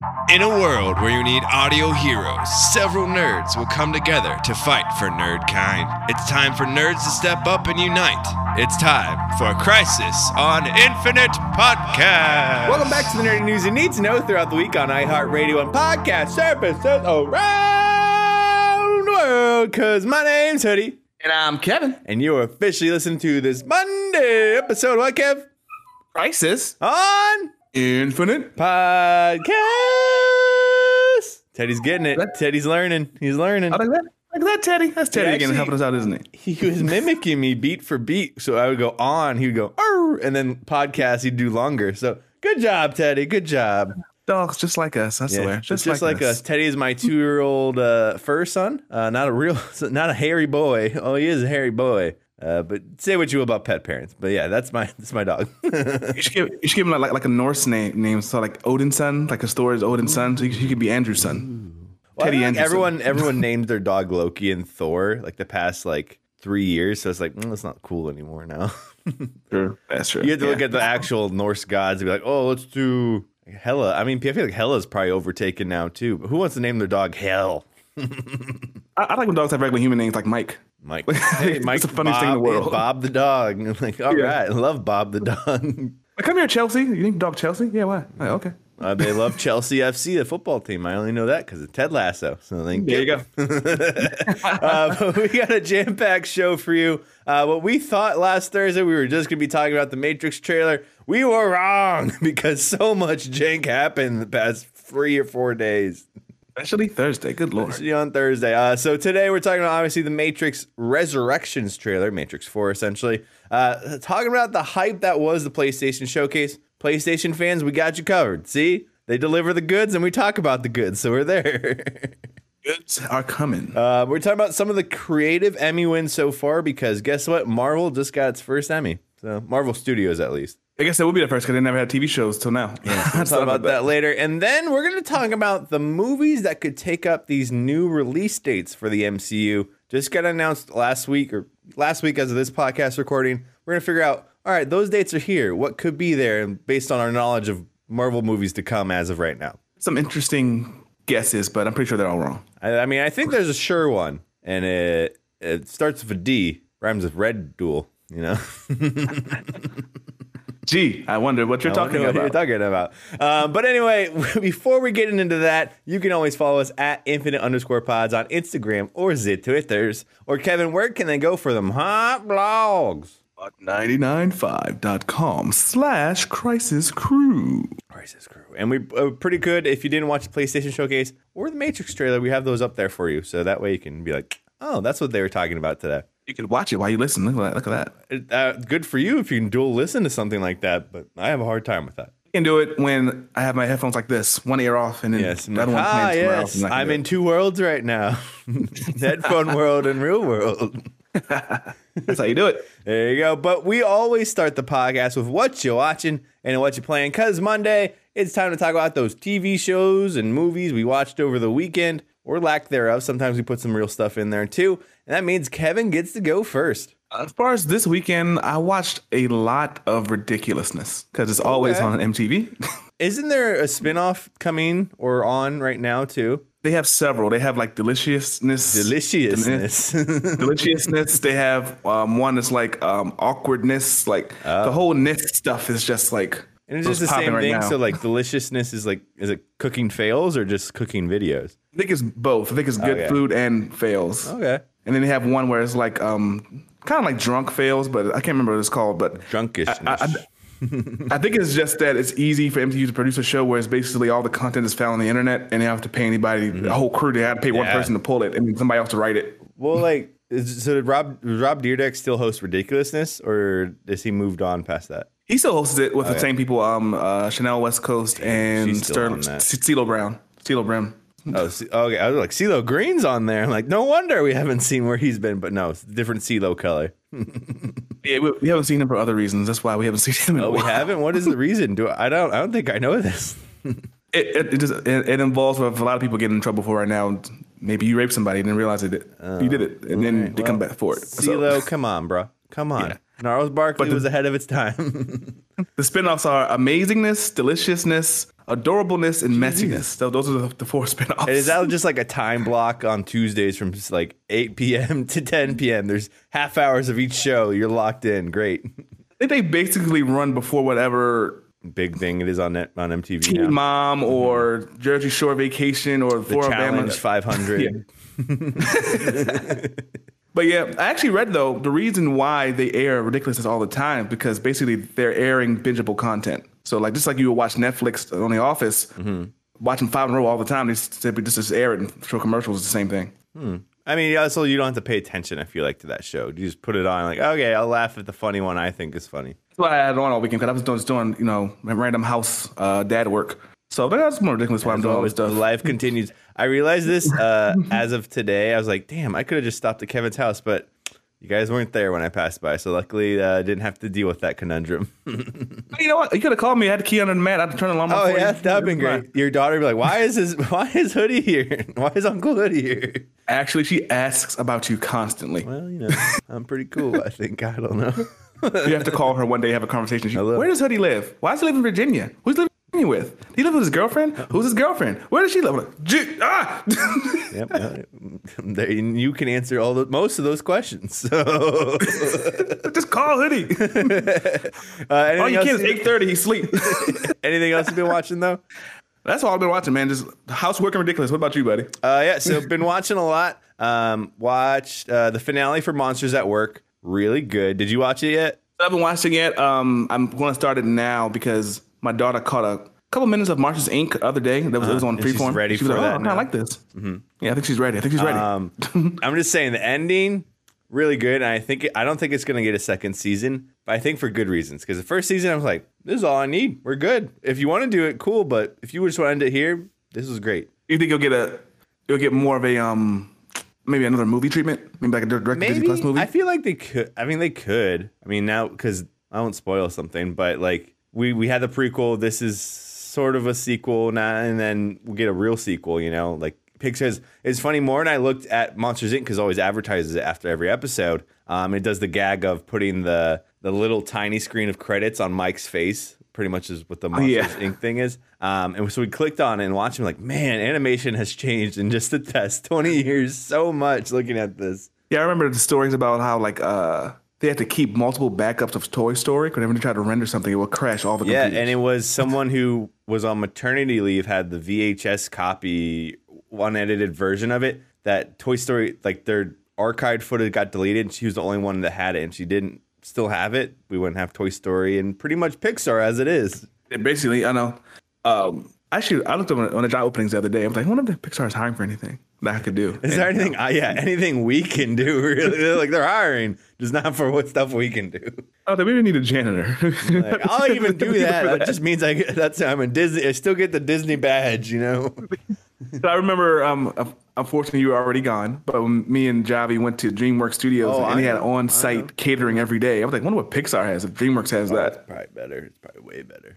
In a world where you need audio heroes, several nerds will come together to fight for nerdkind. It's time for nerds to step up and unite. It's time for Crisis on Infinite Podcast. Welcome back to the nerdy news you need to know throughout the week on iHeartRadio and podcast services around the world. Cause my name's Hoodie. And I'm Kevin. And you're officially listening to this Monday episode. What, Kev? Crisis On Infinite Podcast. Teddy's getting it. Teddy's learning. He's learning. I like that. Like that, Teddy. That's Teddy again helping us out, isn't he? He was mimicking me beat for beat. So I would go on, he would go, arr, and then podcast, he'd do longer. So good job, Teddy. Good job. Dogs just like us. That's the way. Just like us. Teddy is my 2-year-old fur son. Not a hairy boy. Oh, he is a hairy boy. But say what you will about pet parents. But yeah, that's my dog. You should give him like a Norse name. So like Odin's son, like his story is Odin's son. So he could be Andrew's son. Well, Teddy Anderson. Everyone named their dog Loki and Thor like the past 3 years. So it's like, it's not cool anymore now. Sure, that's true. You have to look at the actual Norse gods and be like, oh, let's do Hela. I mean, I feel like Hela's probably overtaken now too. But who wants to name their dog Hel? I like when dogs have regular human names like Mike. Hey, Mike's the funniest thing in the world. Bob the dog. I'm like, all right, I love Bob the dog. Like, come here, Chelsea. You name dog Chelsea? Yeah, why? Like, okay. They love Chelsea FC, the football team. I only know that because of Ted Lasso. So there you go. But we got a jam-packed show for you. What we thought last Thursday we were just going to be talking about the Matrix trailer. We were wrong because so much jank happened the past 3 or 4 days. Especially Thursday. Good Lord. Especially on Thursday. So today we're talking about, obviously, the Matrix Resurrections trailer, Matrix 4, essentially. Talking about the hype that was the PlayStation Showcase. PlayStation fans, we got you covered. See? They deliver the goods, and we talk about the goods, so we're there. Goods are coming. We're talking about some of the creative Emmy wins so far, because guess what? Marvel just got its first Emmy. So Marvel Studios, at least. I guess that would be the first because they never had TV shows till now. Yeah, we'll talk about that later. And then we're going to talk about the movies that could take up these new release dates for the MCU. Just got announced last week as of this podcast recording. We're going to figure out, all right, those dates are here. What could be there based on our knowledge of Marvel movies to come as of right now? Some interesting guesses, but I'm pretty sure they're all wrong. I mean, I think there's a sure one, and it starts with a D, rhymes with Red Duel, you know? Gee, I wonder what you're talking about. But anyway, before we get into that, you can always follow us at infinite_pods on Instagram or the Twitters. Or Kevin, where can they go for them hot blogs? 995.com/Crisis Crew. Crisis Crew. And we pretty good. If you didn't watch the PlayStation Showcase or the Matrix trailer, we have those up there for you. So that way you can be like, oh, that's what they were talking about today. You can watch it while you listen. Look at that. Good for you if you can dual listen to something like that, but I have a hard time with that. I can do it when I have my headphones like this, one ear off and then the other one playing somewhere else. I'm in two worlds right now. Headphone world and real world. That's how you do it. There you go. But we always start the podcast with what you're watching and what you're playing, because Monday, it's time to talk about those TV shows and movies we watched over the weekend, or lack thereof. Sometimes we put some real stuff in there too. And that means Kevin gets to go first. As far as this weekend, I watched a lot of ridiculousness because it's always on MTV. Isn't there a spinoff coming or on right now too? They have several. They have like Deliciousness. Deliciousness. They have one that's like Awkwardness. Like the whole ness stuff is just like. And it's just the same thing. So like Deliciousness is it cooking fails or just cooking videos? I think it's both. I think it's good food and fails. Okay. And then they have one where it's like kind of like drunk fails, but I can't remember what it's called. But drunkishness. I think it's just that it's easy for MTV to produce a show where it's basically all the content is found on the internet, and they don't have to pay anybody, the whole crew. They have to pay one person to pull it, and then somebody else to write it. Well, like, so did Rob Dyrdek still host Ridiculousness, or has he moved on past that? He still hosts it with the same people, Chanel West Coast and CeeLo Brown. CeeLo Brim. Oh, okay. I was like, CeeLo Green's on there. I'm like, no wonder we haven't seen where he's been, but no, it's a different CeeLo color. Yeah, we haven't seen him for other reasons. That's why we haven't seen him in a while. We haven't? What is the reason? I don't think I know this. It involves what a lot of people getting in trouble for right now. Maybe you raped somebody and didn't realize you did it, and then they come back for it. CeeLo, come on, bro. Come on. Yeah. Gnarls Barkley was ahead of its time. The spinoffs are Amazingness, Deliciousness, adorableness, and messiness. So those are the 4 spinoffs. And is that just like a time block on Tuesdays from just like 8 p.m. to 10 p.m.? There's half hours of each show. You're locked in. Great. I think they basically run before whatever big thing it is on MTV Teen now. Mom or Jersey Shore Vacation or The Challenge 500. Yeah. But yeah, I actually read, though, the reason why they air Ridiculousness all the time, because basically they're airing bingeable content. So like just like you would watch Netflix on The Office, watching 5 in a row all the time, they simply just air it and show commercials. It's the same thing. I mean, also, you don't have to pay attention, I feel like, to that show. You just put it on, like, okay, I'll laugh at the funny one I think is funny. That's why I had it on all weekend, because I was just doing, random house dad work. So that's more ridiculous why I'm doing all this stuff. Life continues. I realized this as of today. I was like, damn, I could have just stopped at Kevin's house, but you guys weren't there when I passed by. So luckily, I didn't have to deal with that conundrum. You know what? You could have called me. I had the key under the mat. I had to turn the alarm off. Oh, yeah, that would have been great. Your daughter would be like, why is Hoodie here? Why is Uncle Hoodie here? Actually, she asks about you constantly. Well, I'm pretty cool, I think. I don't know. You have to call her one day, have a conversation. Where does Hoodie live? Why does he live in Virginia? Who's living with? Did he live with his girlfriend? Who's his girlfriend? Where does she live? Yep. You can answer most of those questions. So. Just call Hoodie. All you can is 8:30. He's asleep. Anything else you've been watching though? That's all I've been watching, man. Just housework and ridiculous. What about you, buddy? So been watching a lot. Watched the finale for Monsters at Work. Really good. Did you watch it yet? I haven't watched it yet. I'm going to start it now because my daughter caught a couple minutes of Monsters Inc. the other day. It was on Freeform. She's ready she was for like, that. I kind of like this. Mm-hmm. Yeah, I think she's ready. I'm just saying the ending really good. And I don't think it's going to get a second season, but I think for good reasons. Because the first season I was like, this is all I need. We're good. If you want to do it, cool. But if you just want to end it here, this was great. You think you'll get more of a maybe another movie treatment? Maybe like a direct Disney Plus movie? I feel like they could. I mean, they could. I mean, now, because I won't spoil something, but like we had the prequel. This is sort of a sequel now, and then we'll get a real sequel, like Pixar's. It's funny, more, and I looked at Monsters Inc. because always advertises it after every episode. It does the gag of putting the little tiny screen of credits on Mike's face, pretty much is what the Monsters Inc. thing is. And so we clicked on it and watched it, like, man, animation has changed in just the past 20 years so much looking at this. Yeah, I remember the stories about how they had to keep multiple backups of Toy Story. Whenever they tried to render something, it would crash all the computers. Yeah, and it was someone who was on maternity leave had the VHS copy, unedited version of it, that Toy Story, like their archived footage got deleted, and she was the only one that had it, and she didn't still have it. We wouldn't have Toy Story and pretty much Pixar as it is. Basically, I know. Actually, I looked up on the job openings the other day. I was like, I wonder if Pixar is hiring for anything that I could do. Is there anything? Anything we can do? Really? They're hiring, just not for what stuff we can do. Oh, they maybe need a janitor. Like, I'll even do that. That just means I'm a Disney. I still get the Disney badge, So I remember, unfortunately, you were already gone. But when me and Javi went to DreamWorks Studios, and he had on-site catering every day. I was like, I wonder what Pixar has if DreamWorks has that. It's probably better. It's probably way better.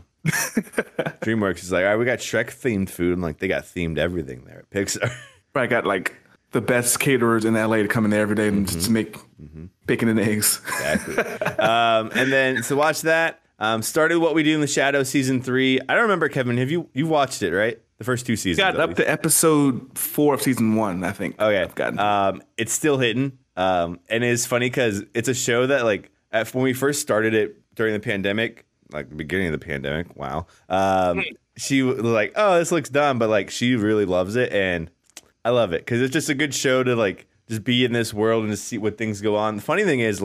DreamWorks is like, all right, we got Shrek themed food. And like, they got themed everything there at Pixar. I got like the best caterers in LA to come in there every day and just make bacon and eggs. Exactly. And then so watch that. Started What We Do in the Shadows season 3. I don't remember, Kevin. Have you watched it, right? The first 2 seasons. Got up to episode 4 of season 1, I think. Okay. I've gotten. It's still hitting. And it's funny because it's a show that like when we first started it during the pandemic, like the beginning of the pandemic. Wow. She was like, oh, this looks dumb, but like she really loves it, and I love it because it's just a good show to like just be in this world and to see what things go on. The funny thing is,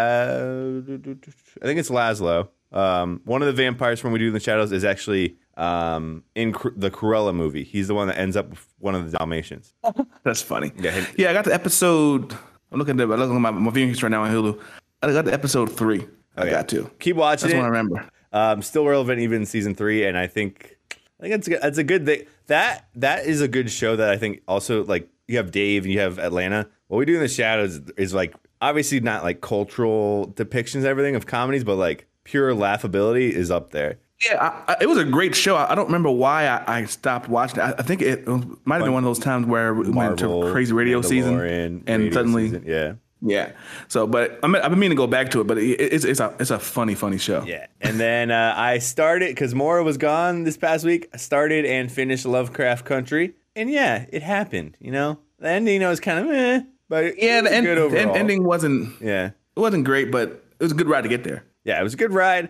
I think it's Laszlo. One of the vampires from We Do in the Shadows is actually in the Cruella movie. He's the one that ends up with one of the Dalmatians. That's funny. Yeah, I got the episode. I'm looking at my viewing history right now on Hulu. I got the episode 3. I got to keep watching. That's it. what I remember. Still relevant even in season 3, and I think that's a good thing. That is a good show that I think also, like, you have Dave and you have Atlanta. What We Do in the Shadows is like obviously not like cultural depictions and everything of comedies, but like pure laughability is up there. Yeah, it was a great show. I don't remember why I stopped watching it. I think it might have been one of those times where we went to crazy radio season and suddenly, Yeah. So, but I've been meaning to go back to it, but it's a funny show. Yeah. And then I started, because Maura was gone this past week, I started and finished Lovecraft Country. And yeah, it happened, you know? The ending, was kind of but yeah, the ending wasn't great, but it was a good ride to get there. Yeah, it was a good ride.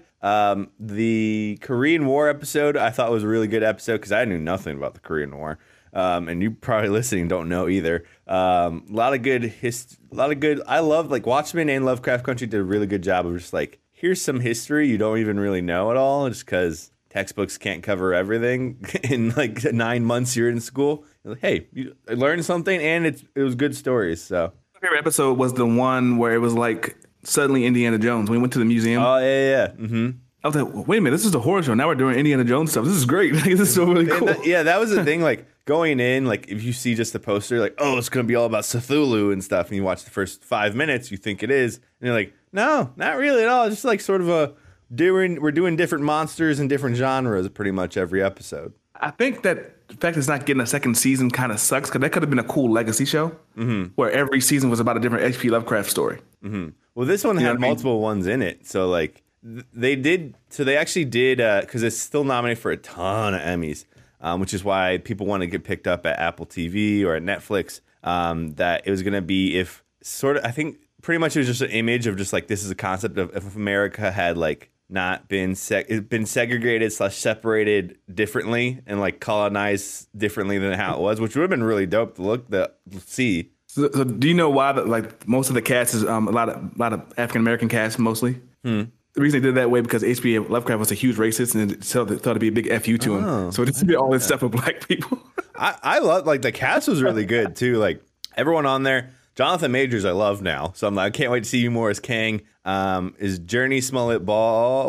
The Korean War episode I thought was a really good episode because I knew nothing about the Korean War. And you probably listening don't know either. A lot of good I love, like, Watchmen and Lovecraft Country did a really good job of just like, here's some history you don't even really know at all, just because textbooks can't cover everything in like 9 months you're in school. Like, hey, you learned something, and it was good stories. So my favorite episode was the one where it was like suddenly Indiana Jones. We went to the museum. Oh yeah. Mm-hmm. I was like, wait a minute, this is a horror show. Now we're doing Indiana Jones stuff. This is great. Like, this is so really cool. That was the thing. Like, going in, like, if you see just the poster, like, oh, it's going to be all about Cthulhu and stuff, and you watch the first 5 minutes, you think it is, and you're like, no, not really at all. It's just like sort of we're doing different monsters and different genres pretty much every episode. I think that the fact it's not getting a second season kind of sucks, because that could have been a cool legacy show where every season was about a different H.P. Lovecraft story. Mm-hmm. Well, this one had multiple ones in it, so like they actually did because it's still nominated for a ton of Emmys, which is why people want to get picked up at Apple TV or at Netflix. That it was going to be I think pretty much it was just an image of just like, this is a concept of if America had like not been segregated / separated differently and like colonized differently than how it was, which would have been really dope to see. So do you know why like most of the cast is a lot of African American cast mostly? The reason they did it that way because H.P. Lovecraft was a huge racist, and it thought to be a big FU to him. So it's all this stuff with black people. I love, like, the cast was really good too. Like, everyone on there. Jonathan Majors I love now, so I'm like, I can't wait to see you more as Kang. Is Journey Smollett Bell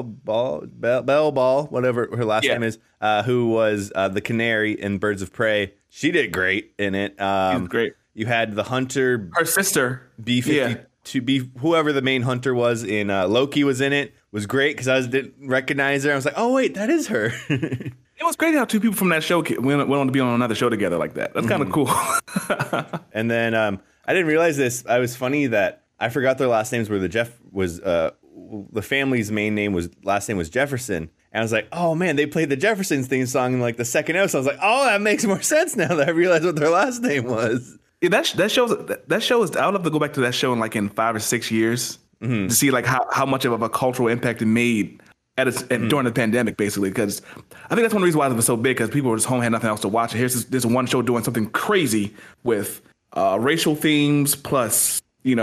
Ball, whatever her last name is, who was the Canary in Birds of Prey. She did great in it. She's great. You had the hunter, her sister, B-52. Whoever the main hunter was in Loki was in it. Was great because I didn't recognize her. I was like, oh wait, that is her. It was crazy how two people from that show went on to be on another show together like that. That's kind of cool. And then I didn't realize this. I was funny that I forgot their last names were the family's last name was Jefferson. And I was like, oh man, they played the Jeffersons theme song in like the second episode. I was like, oh, that makes more sense now that I realized what their last name was. Yeah, that show is. I would love to go back to that show in 5 or 6 years to see like how much of a cultural impact it made during the pandemic, basically. Because I think that's one of the reasons why it was so big, because people were just home, had nothing else to watch. And here's this one show doing something crazy with racial themes plus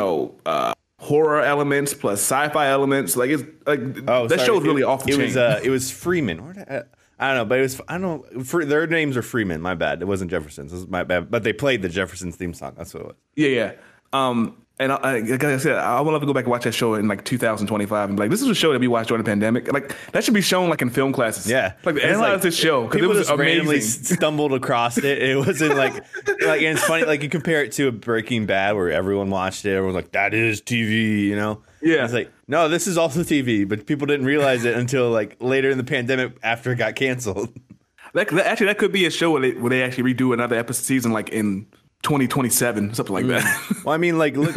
horror elements plus sci-fi elements. Like it's like that show is really off the chain. It was Freeman. I don't know, but it was, I don't know, their names are Freeman. My bad. It wasn't Jefferson's. This was my bad. But they played the Jeffersons theme song. That's what it was. Yeah. And like I said, I would love to go back and watch that show in like 2025 and be like, this is a show that we watched during the pandemic. Like that should be shown like in film classes. Yeah, like analyze this show because it was just amazing. Randomly stumbled across it. It wasn't like and it's funny. Like you compare it to a Breaking Bad where everyone watched it. Everyone's like, that is TV, Yeah, it's like, no, this is also TV, but people didn't realize it until like later in the pandemic after it got canceled. That could be a show where they actually redo another episode season like in 2027, something like that. Well, I mean, like, look,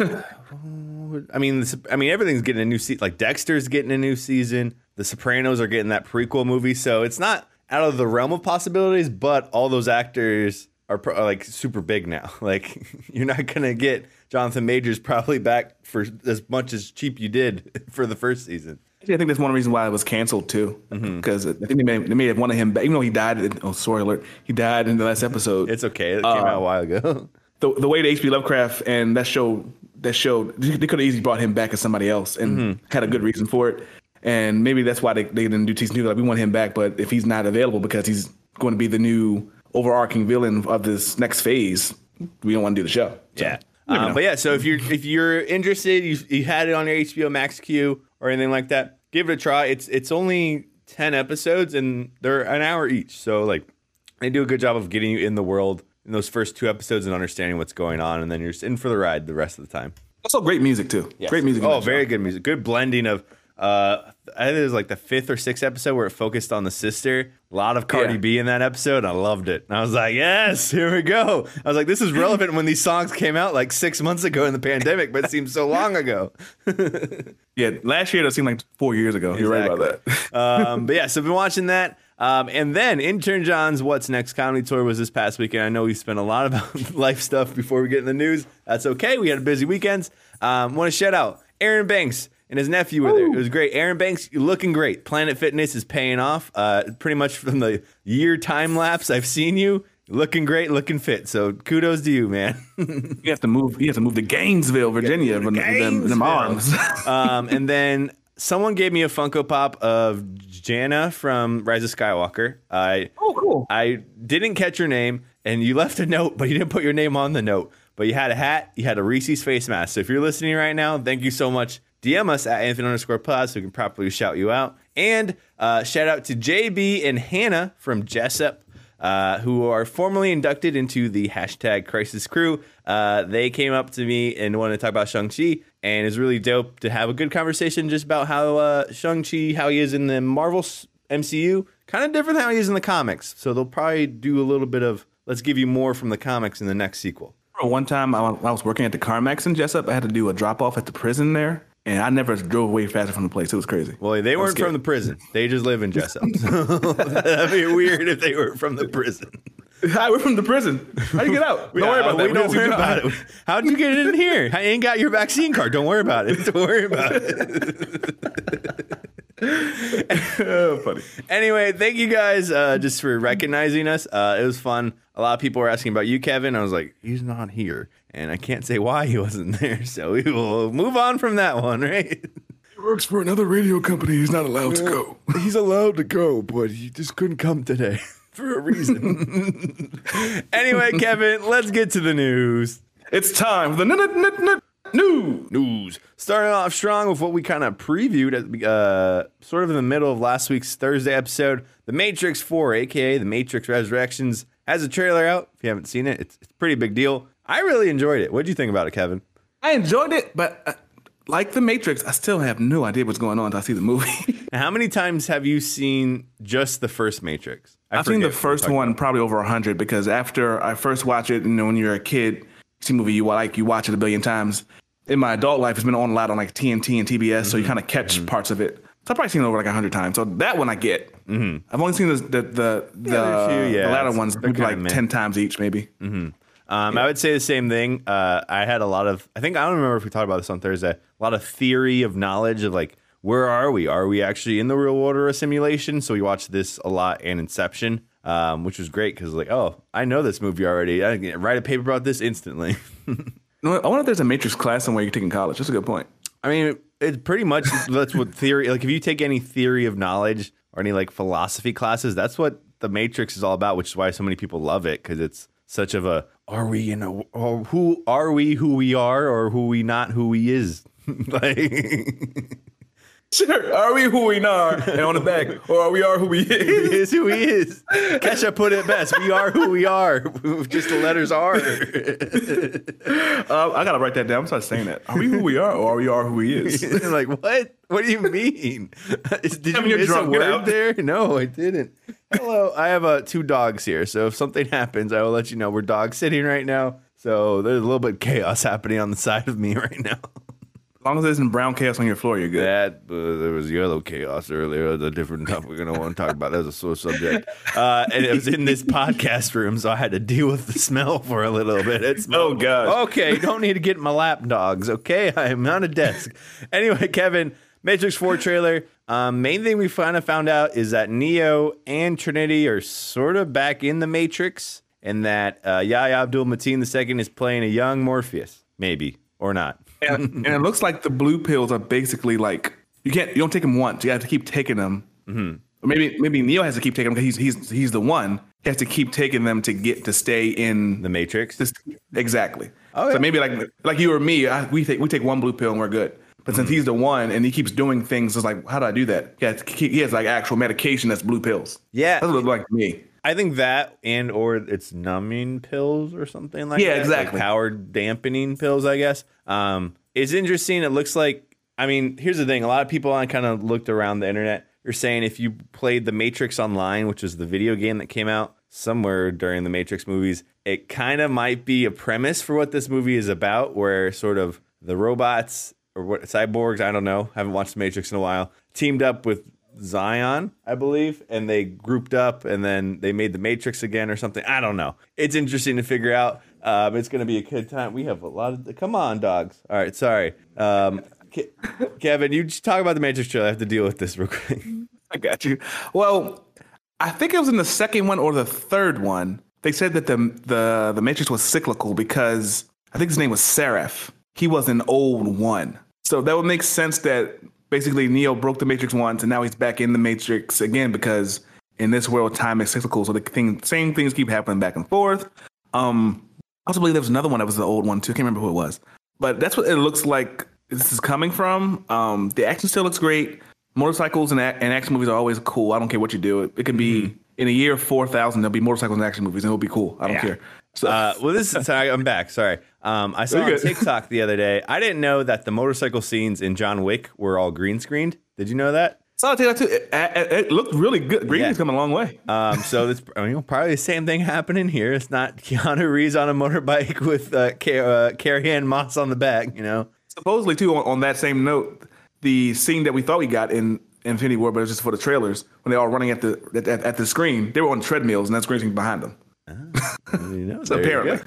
I mean, everything's getting a new season. Like Dexter's getting a new season. The Sopranos are getting that prequel movie, so it's not out of the realm of possibilities. But all those actors are like super big now. Like you're not gonna get Jonathan Majors probably back for as much as cheap you did for the first season. I think that's one reason why it was canceled too, because I think they may have wanted him back, even though he died. Oh, spoiler alert! He died in the last episode. It's okay. It came out a while ago. The way the H.P. Lovecraft and that show, they could have easily brought him back as somebody else and had a good reason for it. And maybe that's why they didn't do season 2. Like, we want him back, but if he's not available because he's going to be the new overarching villain of this next phase, we don't want to do the show. So, yeah. But yeah, so if you're interested, you had it on your HBO Max queue or anything like that, give it a try. It's only 10 episodes and they're an hour each. So like they do a good job of getting you in the world in those first 2 episodes and understanding what's going on, and then you're just in for the ride the rest of the time. Also great music too. Yes. Great music. Oh, very good music. Good blending of I think it was like the 5th or 6th episode where it focused on the sister. A lot of Cardi B in that episode. I loved it. And I was like, yes, here we go. I was like, this is relevant when these songs came out like 6 months ago in the pandemic, but it seems so long ago. Yeah, last year it seemed like 4 years ago. Exactly. You're right about that. But yeah, so I've been watching that. And then Intern John's What's Next comedy tour was this past weekend. I know we spent a lot about life stuff before we get in the news. That's okay. We had a busy weekend. Want to shout out Aaron Banks and his nephew were there. It was great. Aaron Banks, you're looking great. Planet Fitness is paying off. Pretty much from the year time lapse I've seen you. Looking great, looking fit. So kudos to you, man. You have to move to Gainesville, Virginia, with them arms. And then someone gave me a Funko Pop of Janna from Rise of Skywalker. Cool. I didn't catch your name, and you left a note, but you didn't put your name on the note. But you had a hat, you had a Reese's face mask. So if you're listening right now, thank you so much. DM us at Anthony_Paz so we can properly shout you out. And shout out to JB and Hannah from Jessup, who are formally inducted into the #Crisis Crew. They came up to me and wanted to talk about Shang-Chi, and it's really dope to have a good conversation just about how Shang-Chi, how he is in the Marvel MCU, kind of different than how he is in the comics. So they'll probably do a little bit of, let's give you more from the comics in the next sequel. One time I was working at the CarMax in Jessup. I had to do a drop-off at the prison there. And I never drove away faster from the place. It was crazy. Well, they weren't from the prison. They just live in Jessup. So that'd be weird if they were from the prison. Hi, we're from the prison. How'd you get out? Don't worry about that. Don't worry about it. How'd you get in here? I ain't got your vaccine card. Don't worry about it. Don't worry about it. Oh, funny. Anyway, thank you guys just for recognizing us. It was fun. A lot of people were asking about you, Kevin. I was like, he's not here. And I can't say why he wasn't there. So we will move on from that one, right? He works for another radio company. He's not allowed to go. He's allowed to go, but he just couldn't come today for a reason. Anyway, Kevin, let's get to the news. It's time for the news. Starting off strong with what we kind of previewed at sort of in the middle of last week's Thursday episode. The Matrix 4, a.k.a. The Matrix Resurrections, has a trailer out. If you haven't seen it, it's a pretty big deal. I really enjoyed it. What did you think about it, Kevin? I enjoyed it, but like The Matrix, I still have no idea what's going on until I see the movie. How many times have you seen just the first Matrix? I've seen the first one probably over 100 because after I first watch it, when you're a kid, you see a movie you watch it a billion times. In my adult life, it's been on a lot on like TNT and TBS, so you kind of catch parts of it. So I've probably seen it over like 100 times. So that one I get. Mm-hmm. I've only seen the latter ones maybe like 10 times each, maybe. Mm-hmm. I would say the same thing. I had a lot of, I don't remember if we talked about this on Thursday, a lot of theory of knowledge of like, where are we? Are we actually in the real world or a simulation? So we watched this a lot and Inception, which was great because like, oh, I know this movie already. I can write a paper about this instantly. I wonder if there's a Matrix class somewhere you can take in college. That's a good point. I mean, it's pretty much, that's what theory, like if you take any theory of knowledge or any like philosophy classes, that's what the Matrix is all about, which is why so many people love it because it's such of a, who are we who we are or who we not who we is? Like, sure, are we who we are? And on the back, or are we who we is? Who he is. Kesha put it best. We are who we are. Just the letters are. I gotta write that down. I'm start saying that. Are we who we are, or are we who he is? Like what? What do you mean? Did you miss a word there? No, I didn't. Hello, I have 2 dogs here, so if something happens, I will let you know. We're dog sitting right now, so there's a little bit of chaos happening on the side of me right now. As long as there isn't brown chaos on your floor, you're good. There was yellow chaos earlier. It was a different topic we're going to want to talk about. That was a sore subject. And it was in this podcast room, so I had to deal with the smell for a little bit. It smelled. Oh, gosh. Okay, don't need to get in my lap, dogs, okay? I am on a desk. Anyway, Kevin, Matrix 4 trailer. Main thing we kind of found out is that Neo and Trinity are sort of back in the Matrix, and that Yahya Abdul-Mateen II is playing a young Morpheus, maybe, or not. And it looks like the blue pills are basically like you don't take them once. You have to keep taking them. Mm-hmm. Or maybe Neo has to keep taking them because he's the one. He has to keep taking them to stay in the Matrix. Exactly. Oh, yeah. So maybe like you or me, we take one blue pill and we're good. But since he's the one and he keeps doing things, it's like, how do I do that? He has like actual medication that's blue pills. Yeah, that's what it looks like to me. I think that or it's numbing pills or something like that. Yeah, exactly. Like power dampening pills, I guess. It's interesting. It looks like I mean, here's the thing. A lot of people I kind of looked around the internet. You're saying if you played The Matrix Online, which was the video game that came out somewhere during the Matrix movies, it kind of might be a premise for what this movie is about, where sort of the robots or what cyborgs, I don't know, haven't watched The Matrix in a while, teamed up with Zion, I believe, and they grouped up and then they made the Matrix again or something. I don't know. It's interesting to figure out. It's going to be a good time. We have a lot of... Come on, dogs. All right, sorry. Kevin, you just talk about the Matrix trailer. I have to deal with this real quick. I got you. Well, I think it was in the second one or the third one. They said that the Matrix was cyclical because I think his name was Seraph. He was an old one. So that would make sense that basically Neo broke the Matrix once and now he's back in the Matrix again because in this world, time is cyclical. So same things keep happening back and forth. I also believe there was another one that was the old one too. I can't remember who it was. But that's what it looks like this is coming from. The action still looks great. Motorcycles and action movies are always cool. I don't care what you do. It can be in a year of 4,000, there'll be motorcycles and action movies, and it'll be cool. I don't care. So, sorry, I'm back. Sorry. I saw on TikTok the other day. I didn't know that the motorcycle scenes in John Wick were all green screened. Did you know that? So I'll tell you that too. It looked really good. Green screen's coming a long way. So it's probably the same thing happening here. It's not Keanu Reeves on a motorbike with Carrie-Anne Moss on the back. Supposedly too. On that same note, the scene that we thought we got in Infinity War, but it was just for the trailers when they all running at the screen, they were on treadmills and that's green screen behind them. So apparently.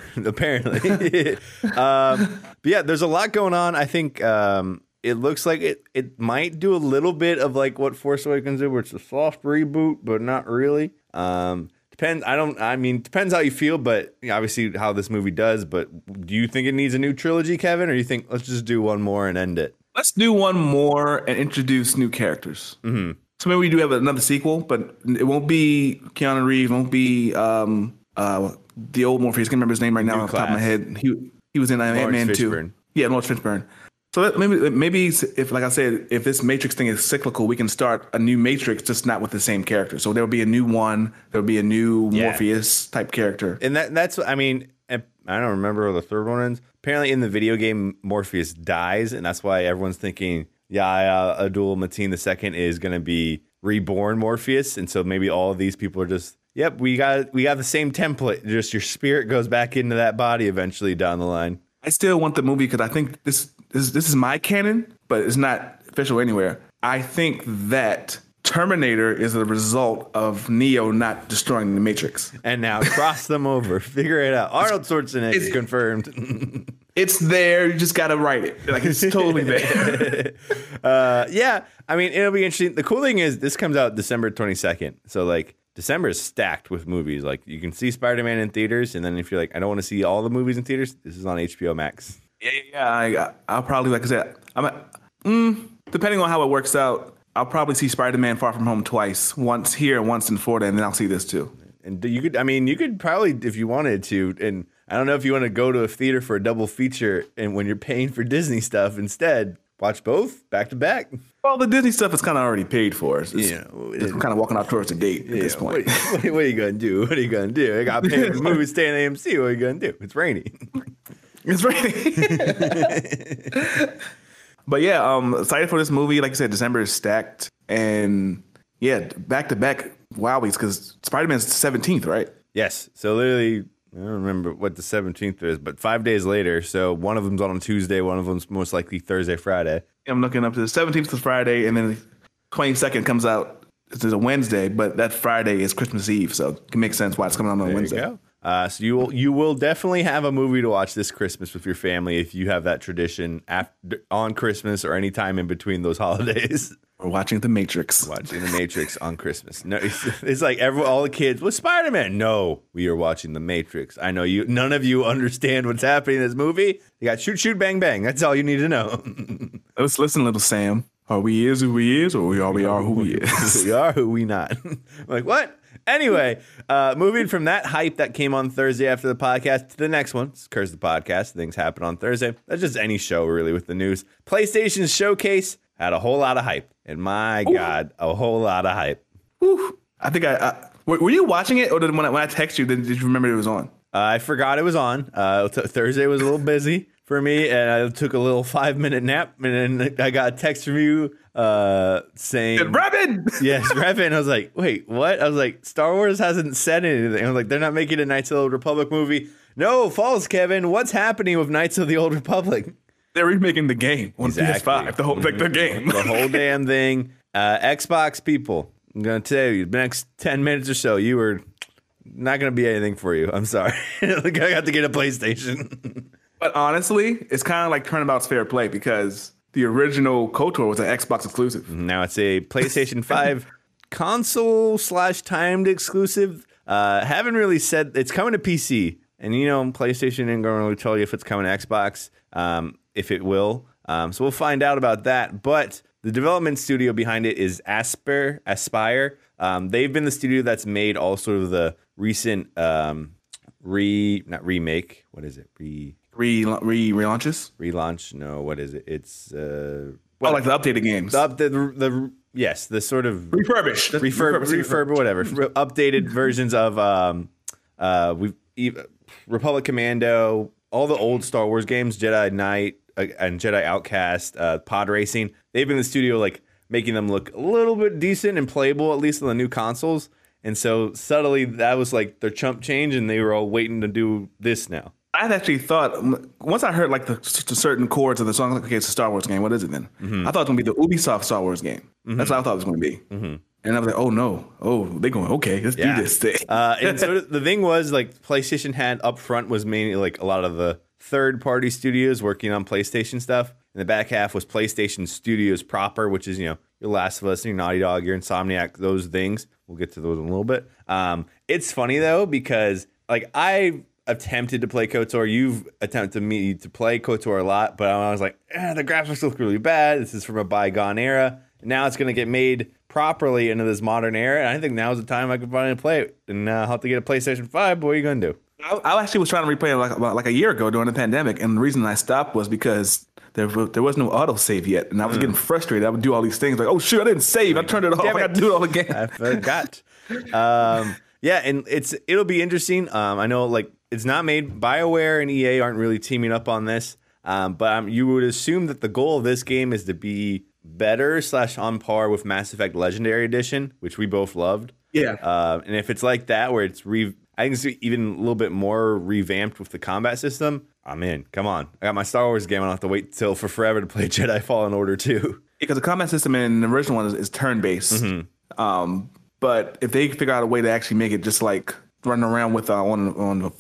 But yeah, there's a lot going on. I think it looks like it might do a little bit of like what Force Awakens did, where it's a soft reboot, but not really. Depends. Depends how you feel, but obviously how this movie does. But do you think it needs a new trilogy, Kevin, or you think let's just do one more and end it? Let's do one more and introduce new characters. Mm-hmm. So maybe we do have another sequel, but it won't be Keanu Reeves. It won't be the old Morpheus. I can't remember his name right now off the top of my head. He was in Ant-Man 2. Yeah, Lawrence Fishburne. So maybe if, like I said, if this Matrix thing is cyclical, we can start a new Matrix, just not with the same character. So there'll be a new one. There'll be a new Morpheus type character. And that's I don't remember what the third one is. Apparently in the video game, Morpheus dies, and that's why everyone's thinking Yahya Abdul Mateen II is going to be reborn Morpheus. And so maybe all of these people are just, yep, we got the same template. Just your spirit goes back into that body eventually down the line. I still want the movie because I think this is my canon, but it's not official anywhere. I think that Terminator is a result of Neo not destroying the Matrix. And now cross them over. Figure it out. Arnold Schwarzenegger is confirmed. It's there. You just got to write it. Like, it's totally there. Yeah. I mean, it'll be interesting. The cool thing is this comes out December 22nd. So, like, December is stacked with movies. Like, you can see Spider-Man in theaters. And then if you're like, I don't want to see all the movies in theaters, this is on HBO Max. Yeah. I'll probably, like I said, depending on how it works out, I'll probably see Spider-Man Far From Home twice, once here and once in Florida, and then I'll see this too. And you could probably, if you wanted to, and I don't know if you want to go to a theater for a double feature, and when you're paying for Disney stuff instead, watch both back to back. Well, the Disney stuff is kind of already paid for. It's kind of walking out towards a date at this point. What are you gonna do? What are you gonna do? I got paid for the movie, stay in AMC. What are you gonna do? It's raining. It's raining. But yeah, excited for this movie. Like I said, December is stacked. And yeah, back-to-back wowies because Spider-Man's 17th, right? Yes. So literally, I don't remember what the 17th is, but 5 days later. So one of them's on a Tuesday. One of them's most likely Thursday, Friday. I'm looking up to the 17th is Friday, and then the 22nd comes out. It's a Wednesday, but that Friday is Christmas Eve. So it can make sense why it's coming out on Wednesday. You go. So you will definitely have a movie to watch this Christmas with your family if you have that tradition on Christmas or any time in between those holidays. We're watching The Matrix. Watching The Matrix on Christmas. No, it's like all the kids with Spider-Man. No, we are watching The Matrix. I know you. None of you understand what's happening in this movie. You got shoot, bang, bang. That's all you need to know. Let's listen, little Sam. Are we is who we is, or we are who we is? We are who we not. I'm like, what? Anyway, moving from that hype that came on Thursday after the podcast to the next one. It's Curse the Podcast. Things happen on Thursday. That's just any show, really, with the news. PlayStation's showcase had a whole lot of hype. And my God, a whole lot of hype. Ooh. I think were you watching it? Or when I texted you, did you remember it was on? I forgot it was on. Thursday was a little busy. for me, and I took a little 5-minute nap, and then I got a text from you saying, Revan! Yes, Revan. I was like, wait, what? I was like, Star Wars hasn't said anything. I was like, they're not making a Knights of the Old Republic movie. No, false, Kevin. What's happening with Knights of the Old Republic? They're remaking the game on PS5. The whole the game. The whole damn thing. Xbox people, I'm going to tell you, the next 10 minutes or so, you were not going to be anything for you. I'm sorry. I got to get a PlayStation. But honestly, it's kind of like Turnabout's fair play because the original KOTOR was an Xbox exclusive. Now it's a PlayStation 5 console/timed exclusive. Haven't really said it's coming to PC. And, PlayStation ain't going to really tell you if it's coming to Xbox, if it will. So we'll find out about that. But the development studio behind it is Aspire. They've been the studio that's made all sort of the recent not remake. What is it? Relaunches? Relaunch? No, what is it? It's like the updated games. Yes, the sort of refurbished, refurb or whatever, updated versions of Republic Commando, all the old Star Wars games, Jedi Knight and Jedi Outcast, Pod Racing. They've been in the studio like making them look a little bit decent and playable, at least on the new consoles. And so subtly, that was like their chump change, and they were all waiting to do this now. I actually thought, once I heard like the certain chords of the song, like, okay, it's a Star Wars game. What is it then? Mm-hmm. I thought it was going to be the Ubisoft Star Wars game. Mm-hmm. That's what I thought it was going to be. Mm-hmm. And I was like, oh no. Oh, they're going, okay, let's do this thing. And so the thing was, like, PlayStation had up front was mainly like a lot of the third-party studios working on PlayStation stuff. And the back half was PlayStation Studios proper, which is, your Last of Us, your Naughty Dog, your Insomniac, those things. We'll get to those in a little bit. It's funny, though, because, like, I attempted to play KOTOR. You've attempted me to play KOTOR a lot, but I was like, the graphics look really bad. This is from a bygone era. Now it's going to get made properly into this modern era, and I think now's the time I can finally play it. And I'll have to get a PlayStation 5, but what are you going to do? I actually was trying to replay it like a year ago during the pandemic, and the reason I stopped was because there was no autosave yet, and I was getting frustrated. I would do all these things like, oh, shoot, I didn't save. I turned it off. I got to do it all again. I forgot. Yeah, and it'll be interesting. I know, like, it's not made. BioWare and EA aren't really teaming up on this, but you would assume that the goal of this game is to be better / on par with Mass Effect Legendary Edition, which we both loved. Yeah. And if it's like that, where it's I think it's even a little bit more revamped with the combat system, I'm in. Come on. I got my Star Wars game. I don't have to wait till for forever to play Jedi Fallen Order 2. Because the combat system in the original one is turn-based. Mm-hmm. But if they figure out a way to actually make it just like running around with on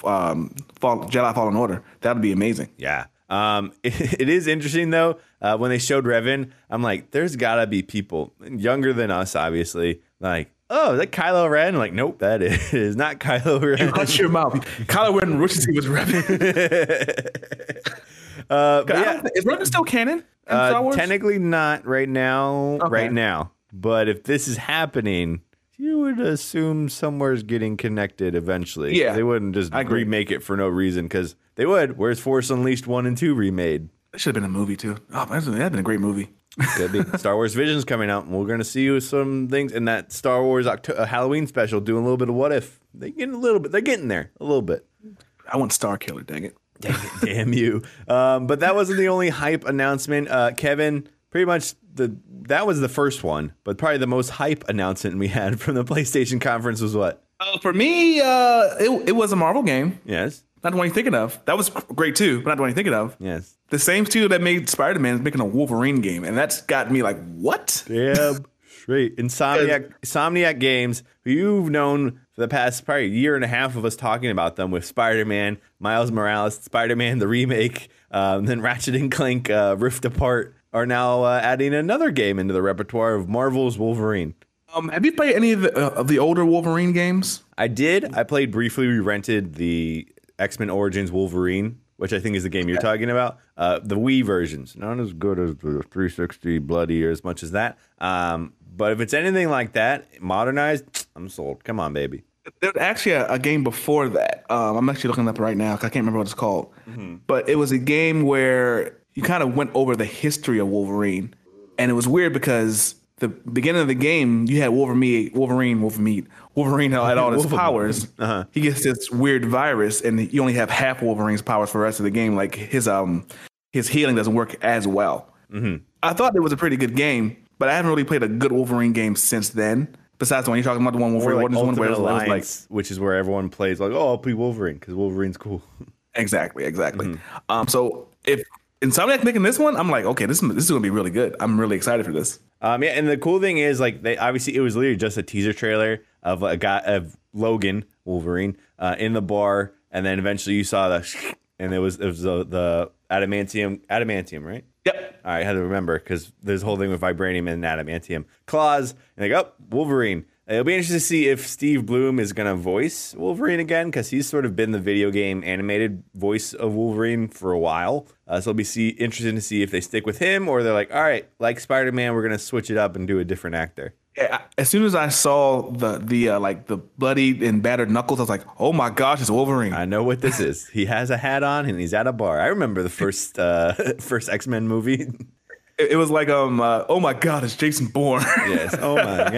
Jedi Fallen Order, that would be amazing. Yeah. It is interesting, though. When they showed Revan, I'm like, there's got to be people younger than us, obviously, like, oh, is that Kylo Ren? I'm like, nope, that is not Kylo Ren. You hush your mouth. Kylo Ren wishes he was Revan. Is Revan still canon in Star Wars? Technically not right now. Okay. Right now. But if this is happening, you would assume somewhere's getting connected eventually. Yeah. They wouldn't just remake it for no reason, because they would. Where's Force Unleashed 1 and 2 remade? That should have been a movie, too. Oh, that'd been a great movie. Could be. Star Wars Vision's coming out, and we're going to see you some things in that Star Wars Halloween special, doing a little bit of what if. They're getting there a little bit. I want Star Killer, dang it. Damn you. But that wasn't the only hype announcement. Kevin, pretty much that was the first one, but probably the most hype announcement we had from the PlayStation conference was what? For me, it was a Marvel game. Yes. Not the one you're thinking of. That was great too, but not the one you're thinking of. Yes. The same studio that made Spider-Man is making a Wolverine game, and that's got me like, what? Yeah, straight. Insomniac Games, who you've known for the past probably year and a half of us talking about them with Spider-Man, Miles Morales, Spider-Man the remake, then Ratchet and Clank Rift Apart, are now adding another game into the repertoire of Marvel's Wolverine. Have you played any of the older Wolverine games? I did. I played briefly. We rented the X-Men Origins Wolverine, which I think is the game you're talking about. The Wii versions, not as good as the 360 bloody or as much as that. But if it's anything like that, modernized, I'm sold. Come on, baby. There's actually a game before that. I'm actually looking it up right now because I can't remember what it's called. Mm-hmm. But it was a game where you kind of went over the history of Wolverine. And it was weird because the beginning of the game, you had Wolverine had all his powers. He gets this weird virus, and you only have half Wolverine's powers for the rest of the game. Like his healing doesn't work as well. I thought it was a pretty good game, but I haven't really played a good Wolverine game since then. Besides the one you're talking about, the one Wolverine, like one where Ultimate it was Alliance, which is where everyone plays like, oh, I'll play Wolverine because Wolverine's cool. Exactly. So if Insomniac making this one, I'm like, okay, this is gonna be really good. I'm really excited for this. Yeah, and the cool thing is, like, they obviously it was literally just a teaser trailer of a guy of Logan Wolverine in the bar, and then eventually you saw and it was the adamantium, right? Yep. All right, I had to remember because there's a whole thing with vibranium and adamantium claws, and like, oh, Wolverine. It'll be interesting to see if Steve Blum is going to voice Wolverine again, because he's sort of been the video game animated voice of Wolverine for a while. So it'll be interesting to see if they stick with him, or they're like, all right, like Spider-Man, we're going to switch it up and do a different actor. Yeah, as soon as I saw the bloody and battered Knuckles, I was like, oh my gosh, it's Wolverine. I know what this is. He has a hat on and he's at a bar. I remember the first X-Men movie. It was like, oh my God, it's Jason Bourne. Yes. Oh my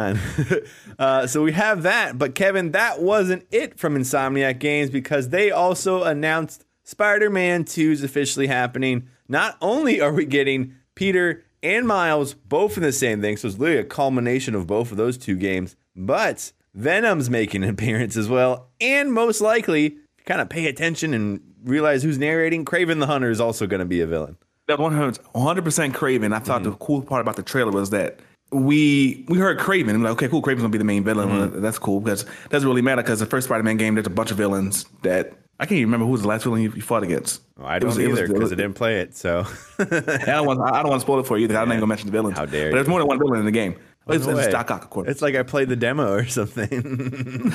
God. So we have that, but Kevin, that wasn't it from Insomniac Games, because they also announced Spider-Man 2 is officially happening. Not only are we getting Peter and Miles both in the same thing, so it's literally a culmination of both of those two games, but Venom's making an appearance as well, and most likely, if you kind of pay attention and realize who's narrating, Kraven the Hunter is also going to be a villain. That 100% Kraven. I thought the cool part about the trailer was that we heard Kraven and we're like, okay, cool, Kraven's gonna be the main villain. That's cool, because it doesn't really matter, because the first Spider-Man game, there's a bunch of villains that I can't even remember who was the last villain you fought against. Well, I don't either, because I didn't play it. So I don't want to spoil it for you. I'm not even gonna mention the villains. How dare you? But there's more than one villain in the game. It's Doc Ock, of course. It's like I played the demo or something.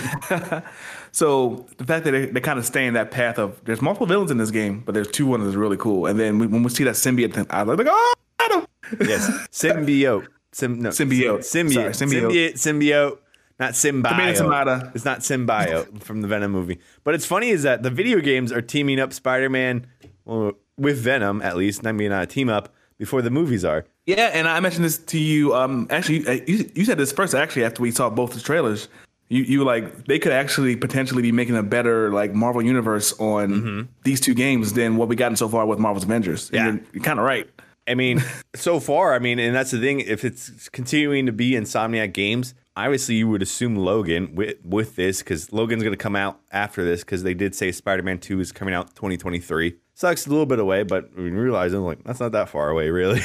So the fact that they kind of stay in that path of there's multiple villains in this game, but there's two ones is really cool. And then when we see that symbiote thing, I was like, oh, Adam. Yes, symbiote. Symbiote. Symbiote. Not symbiote. It's not symbiote from the Venom movie. But it's funny is that the video games are teaming up Spider-Man with Venom, at least. Maybe not a team up, before the movies are. Yeah, and I mentioned this to you. Actually, you said this first. Actually, after we saw both the trailers, you were like, they could actually potentially be making a better like Marvel universe on these two games than what we gotten so far with Marvel's Avengers. Yeah, and you're kind of right. I mean, so far, and that's the thing. If it's continuing to be Insomniac Games, obviously you would assume Logan with this, because Logan's going to come out after this, because they did say Spider-Man 2 is coming out 2023. Sucks a little bit away, but we realize like that's not that far away, really.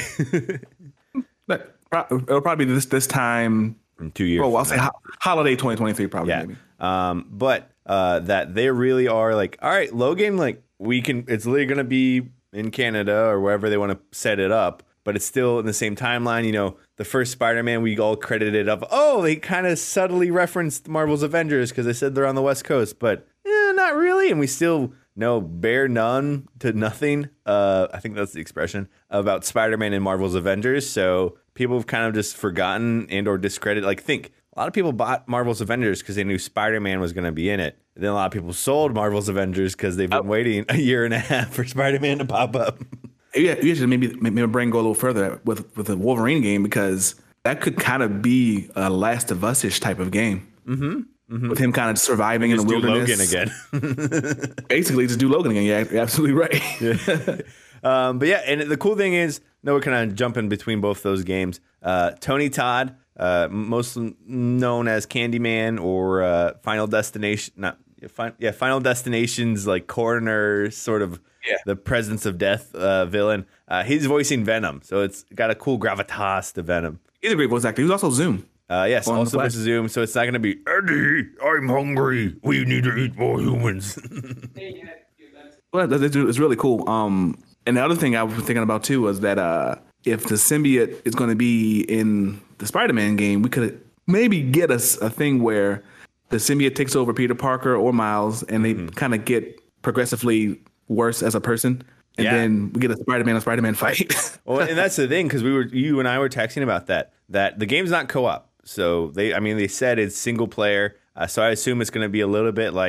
It'll probably be this time in 2 years. Well, I'll say holiday 2023, probably. Yeah. Maybe. But that they really are like, all right, Logan, like it's literally going to be in Canada or wherever they want to set it up, but it's still in the same timeline. You know, the first Spider-Man, we all credited of, they kind of subtly referenced Marvel's Avengers because they said they're on the West Coast, but not really. And we still know bare none to nothing. I think that's the expression about Spider-Man in Marvel's Avengers. So people have kind of just forgotten and or discredited. Like, think a lot of people bought Marvel's Avengers because they knew Spider-Man was going to be in it. And then a lot of people sold Marvel's Avengers because they've been waiting a year and a half for Spider-Man to pop up. Yeah, you should maybe my brain go a little further with the Wolverine game, because that could kind of be a Last of Us-ish type of game. With him kind of surviving in the wilderness. Logan again. Basically, just do Logan again. Yeah, you're absolutely right. But yeah, and the cool thing is, we're kind of jumping between both those games. Tony Todd, most known as Candyman or Final Destination, Final Destination's like coroner, sort of the presence of death villain. He's voicing Venom, so it's got a cool gravitas to Venom. He's a great voice actor. He was also Zoom. Yes, also versus Zoom, so it's not going to be, Eddie, I'm hungry. We need to eat more humans. Well, it's really cool. And the other thing I was thinking about, too, was that if the symbiote is going to be in the Spider-Man game, we could maybe get a thing where the symbiote takes over Peter Parker or Miles, and they kind of get progressively worse as a person. And then we get a Spider-Man fight. Well, and that's the thing, because you and I were texting about that the game's not co-op. So they said it's single player. So I assume it's going to be a little bit like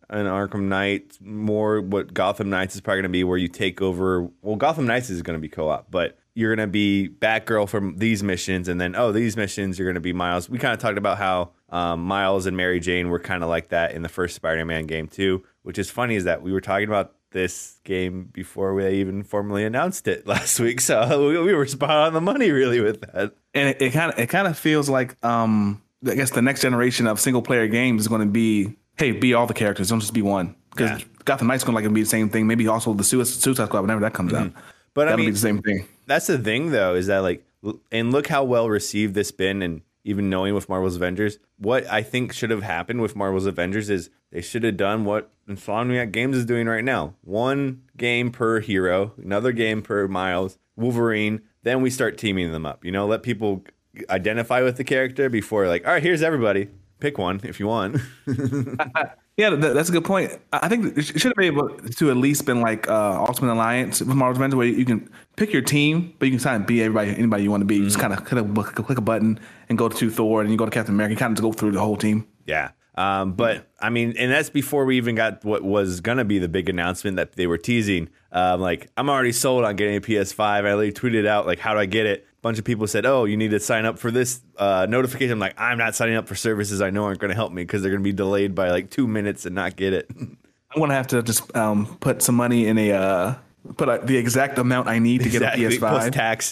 an Arkham Knight, more what Gotham Knights is probably going to be, where you take over. Well, Gotham Knights is going to be co-op, but you're going to be Batgirl from these missions, and then, these missions, you're going to be Miles. We kind of talked about how Miles and Mary Jane were kind of like that in the first Spider-Man game, too, which is funny is that we were talking about this game before we even formally announced it last week. So we were spot on the money, really, with that. And it kind of feels like, I guess the next generation of single player games is going to be, hey, be all the characters, don't just be one. Because Gotham Knights going to be the same thing. Maybe also the Suicide Squad whenever that comes out. But that'll be the same thing. That's the thing, though, is that and look how well received this been, and even knowing with Marvel's Avengers, what I think should have happened with Marvel's Avengers is they should have done what Insomniac Games is doing right now. One game per hero, another game per Miles, Wolverine. Then we start teaming them up. Let people identify with the character before, all right, here's everybody. Pick one if you want. Yeah, that's a good point. I think it should have been able to at least been like Ultimate Alliance with Marvel's Avengers, where you can pick your team, but you can kind of be anybody you want to be. You just kind of click a button and go to Thor, and you go to Captain America. You kind of go through the whole team. Yeah. But I mean, and that's before we even got what was going to be the big announcement that they were teasing. I'm already sold on getting a PS5. I literally tweeted out, how do I get it? A bunch of people said, oh, you need to sign up for this notification. I'm like, I'm not signing up for services I know aren't going to help me because they're going to be delayed by 2 minutes and not get it. I'm going to have to just put some money in the exact amount I need to get a PS5. Plus tax,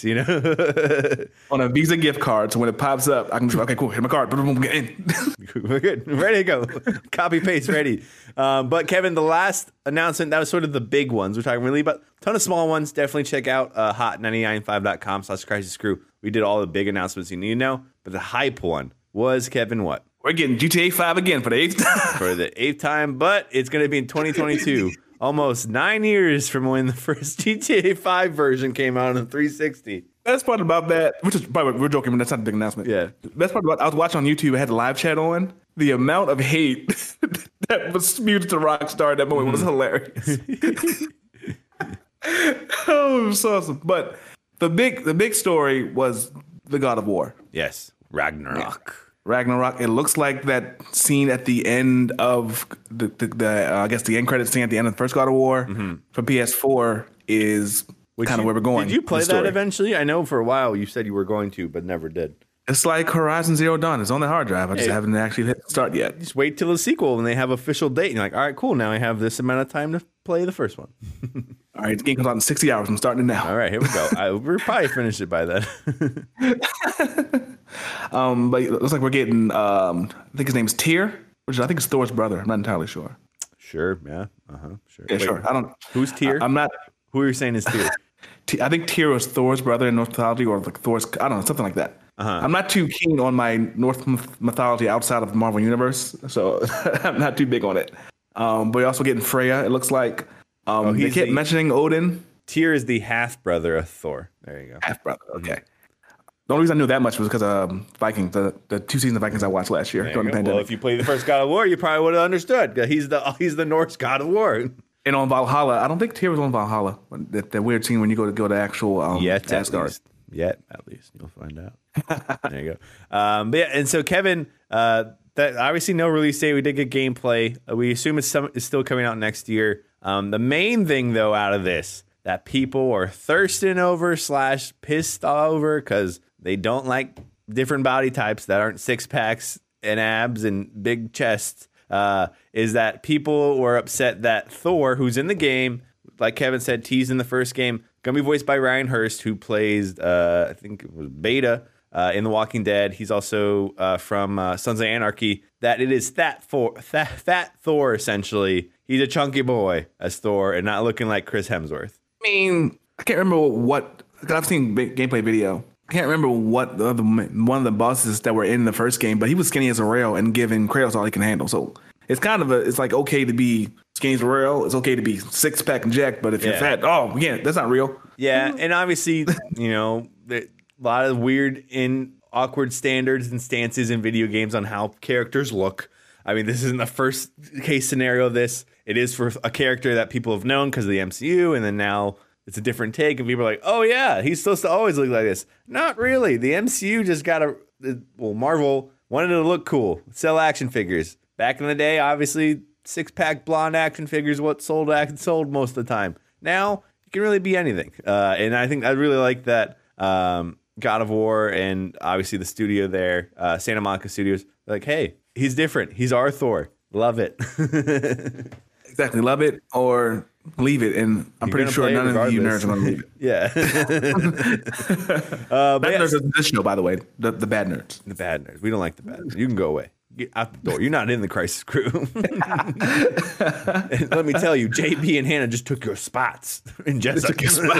on a Visa gift card. So when it pops up, I can just, okay, cool, hit my card. Boom, get in. We're good. Ready to go. Copy, paste, ready. But Kevin, the last announcement, that was sort of the big ones. We're talking really about a ton of small ones. Definitely check out hot995.com/CrisisCrew. We did all the big announcements you need to know. But the hype one was, Kevin, what? We're getting GTA 5 again for the 8th time. For the 8th time, but it's going to be in 2022. Almost 9 years from when the first GTA 5 version came out on the 360. Best part about that, which is probably, we're joking, but that's not a big announcement. Yeah. Best part about, I was watching on YouTube, I had the live chat on. The amount of hate that was spewed to Rockstar at that moment was hilarious. Oh, it was so awesome. But the big story was the God of War. Yes, Ragnarok. Ragnarok. It looks like that scene at the end of the I guess the end credits scene at the end of the first God of War for PS4 is kind of where we're going. Did you play that eventually? I know for a while you said you were going to, but never did. It's like Horizon Zero Dawn. It's on the hard drive. I just haven't actually hit start yet. Just wait till the sequel when they have official date. And you're like, all right, cool. Now I have this amount of time to play the first one. All right, the game comes out in 60 hours. I'm starting it now. All right, here we go. We'll probably finish it by then. But it looks like we're getting, I think his name's Tyr, which I think is Thor's brother. I'm not entirely sure. Sure, yeah. Sure. Yeah, sure. I don't. Who's Tyr? I'm not. Who are you saying is Tyr? I think Tyr was Thor's brother in Norse mythology, or like Thor's, I don't know, something like that. I'm not too keen on my Norse mythology outside of the Marvel Universe, so I'm not too big on it. But we're also getting Freya, it looks like. They kept mentioning Odin. Tyr is the half-brother of Thor. There you go. Half-brother, okay. The only reason I knew that much was because of Vikings, the 2 seasons of Vikings I watched last year during the pandemic. Well, if you played the first God of War, you probably would have understood. He's the Norse God of War. And on Valhalla, I don't think Tyr was on Valhalla. That weird scene when you go to actual Asgard. Yet, at least. You'll find out. There you go. But yeah, and so Kevin, that obviously no release date. We did get gameplay. We assume it's still coming out next year. The main thing, though, out of this that people are thirsting over / pissed over because they don't like different body types that aren't 6-packs and abs and big chests, is that people were upset that Thor, who's in the game, like Kevin said, teased in the first game, going to be voiced by Ryan Hurst, who plays, I think it was Beta in The Walking Dead. He's also from Sons of Anarchy. That it is Fat Thor, essentially. He's a chunky boy as Thor and not looking like Chris Hemsworth. I mean, I can't remember what, I've seen gameplay video. I can't remember what one of the bosses that were in the first game, but he was skinny as a rail and giving Kratos all he can handle. So it's kind of it's like okay to be skinny as a rail. It's okay to be 6-pack and jacked, but if you're fat, yeah, that's not real. Yeah, and obviously, a lot of weird and awkward standards and stances in video games on how characters look. I mean, this isn't the first case scenario of this. It is for a character that people have known because of the MCU, and then now it's a different take, and people are like, oh, yeah, he's supposed to always look like this. Not really. The MCU just Marvel wanted it to look cool, sell action figures. Back in the day, obviously, 6-pack blonde action figures what sold most of the time. Now you can really be anything, and I think I really like that. God of War and obviously the studio there, Santa Monica Studios, like, hey, he's different. He's our Thor. Love it. Exactly. Love it or leave it. And I'm pretty sure none of you nerds are going to leave it. Yeah. Bad nerds is this show, by the way. The bad nerds. The bad nerds. We don't like the bad nerds. You can go away. Get out the door. You're not in the Crisis Crew. And let me tell you, JB and Hannah just took your spots in Jessup.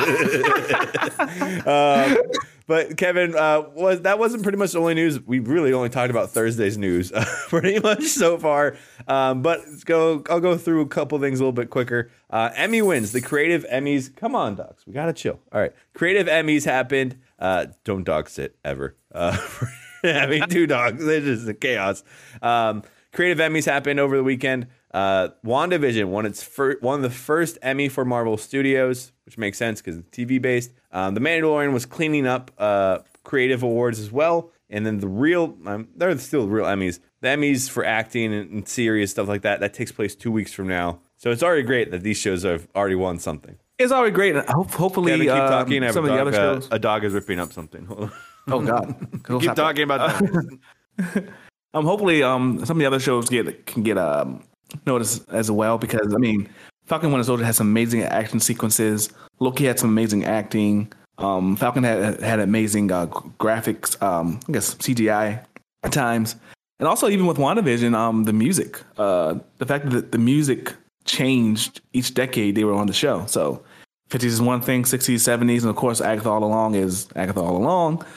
But Kevin, that wasn't pretty much the only news. We really only talked about Thursday's news pretty much so far. But I'll go through a couple things a little bit quicker. Emmy wins. The Creative Emmys. Come on, dogs. We got to chill. All right. Creative Emmys happened. Don't dog sit ever. Having 2 dogs. It's just a chaos. Creative Emmys happened over the weekend. WandaVision won the first Emmy for Marvel Studios, which makes sense because it's TV based. The Mandalorian was cleaning up creative awards as well. And then they're still the real Emmys. The Emmys for acting and series, stuff like that takes place 2 weeks from now. So it's already great that these shows have already won something. It's already great. Hopefully, keep talking. Some of the other shows. A dog is ripping up something. Oh God! Keep talking about that. Hopefully, some of the other shows can get noticed as well because Falcon Winter Soldier has some amazing action sequences. Loki had some amazing acting. Falcon had amazing graphics. I guess CGI at times, and also even with WandaVision, the music. The fact that the music changed each decade they were on the show. So 50s is one thing, 60s, 70s, and of course Agatha All Along is Agatha All Along.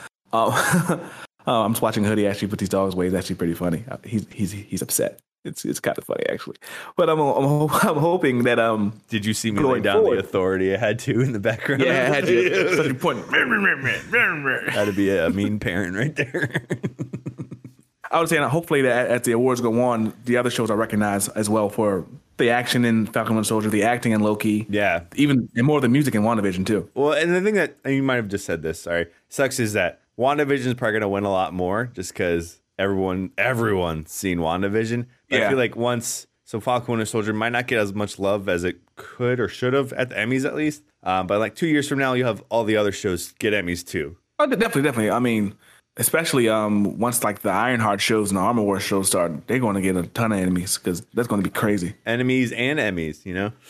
I'm just watching Hoodie actually put these dogs away. It's actually pretty funny. He's upset. It's kind of funny actually. But I'm hoping that Did you see me lay down the authority I had to in the background? Yeah, I had to. Such a point. Had to be a mean parent right there. I would say hopefully that as the awards go on, the other shows are recognized as well for the action in Falcon Winter Soldier, the acting in Loki. Yeah. And more of the music in WandaVision too. Well, and the thing that you might have just said this, sorry, sucks is that WandaVision is probably going to win a lot more just because everyone's seen WandaVision. But I feel like Falcon Winter Soldier might not get as much love as it could or should have at the Emmys at least. But like 2 years from now, you'll have all the other shows get Emmys too. Oh, definitely. Especially once like the Ironheart shows and the Armor Wars shows start, they're going to get a ton of enemies because that's going to be crazy. Enemies and Emmys, you know?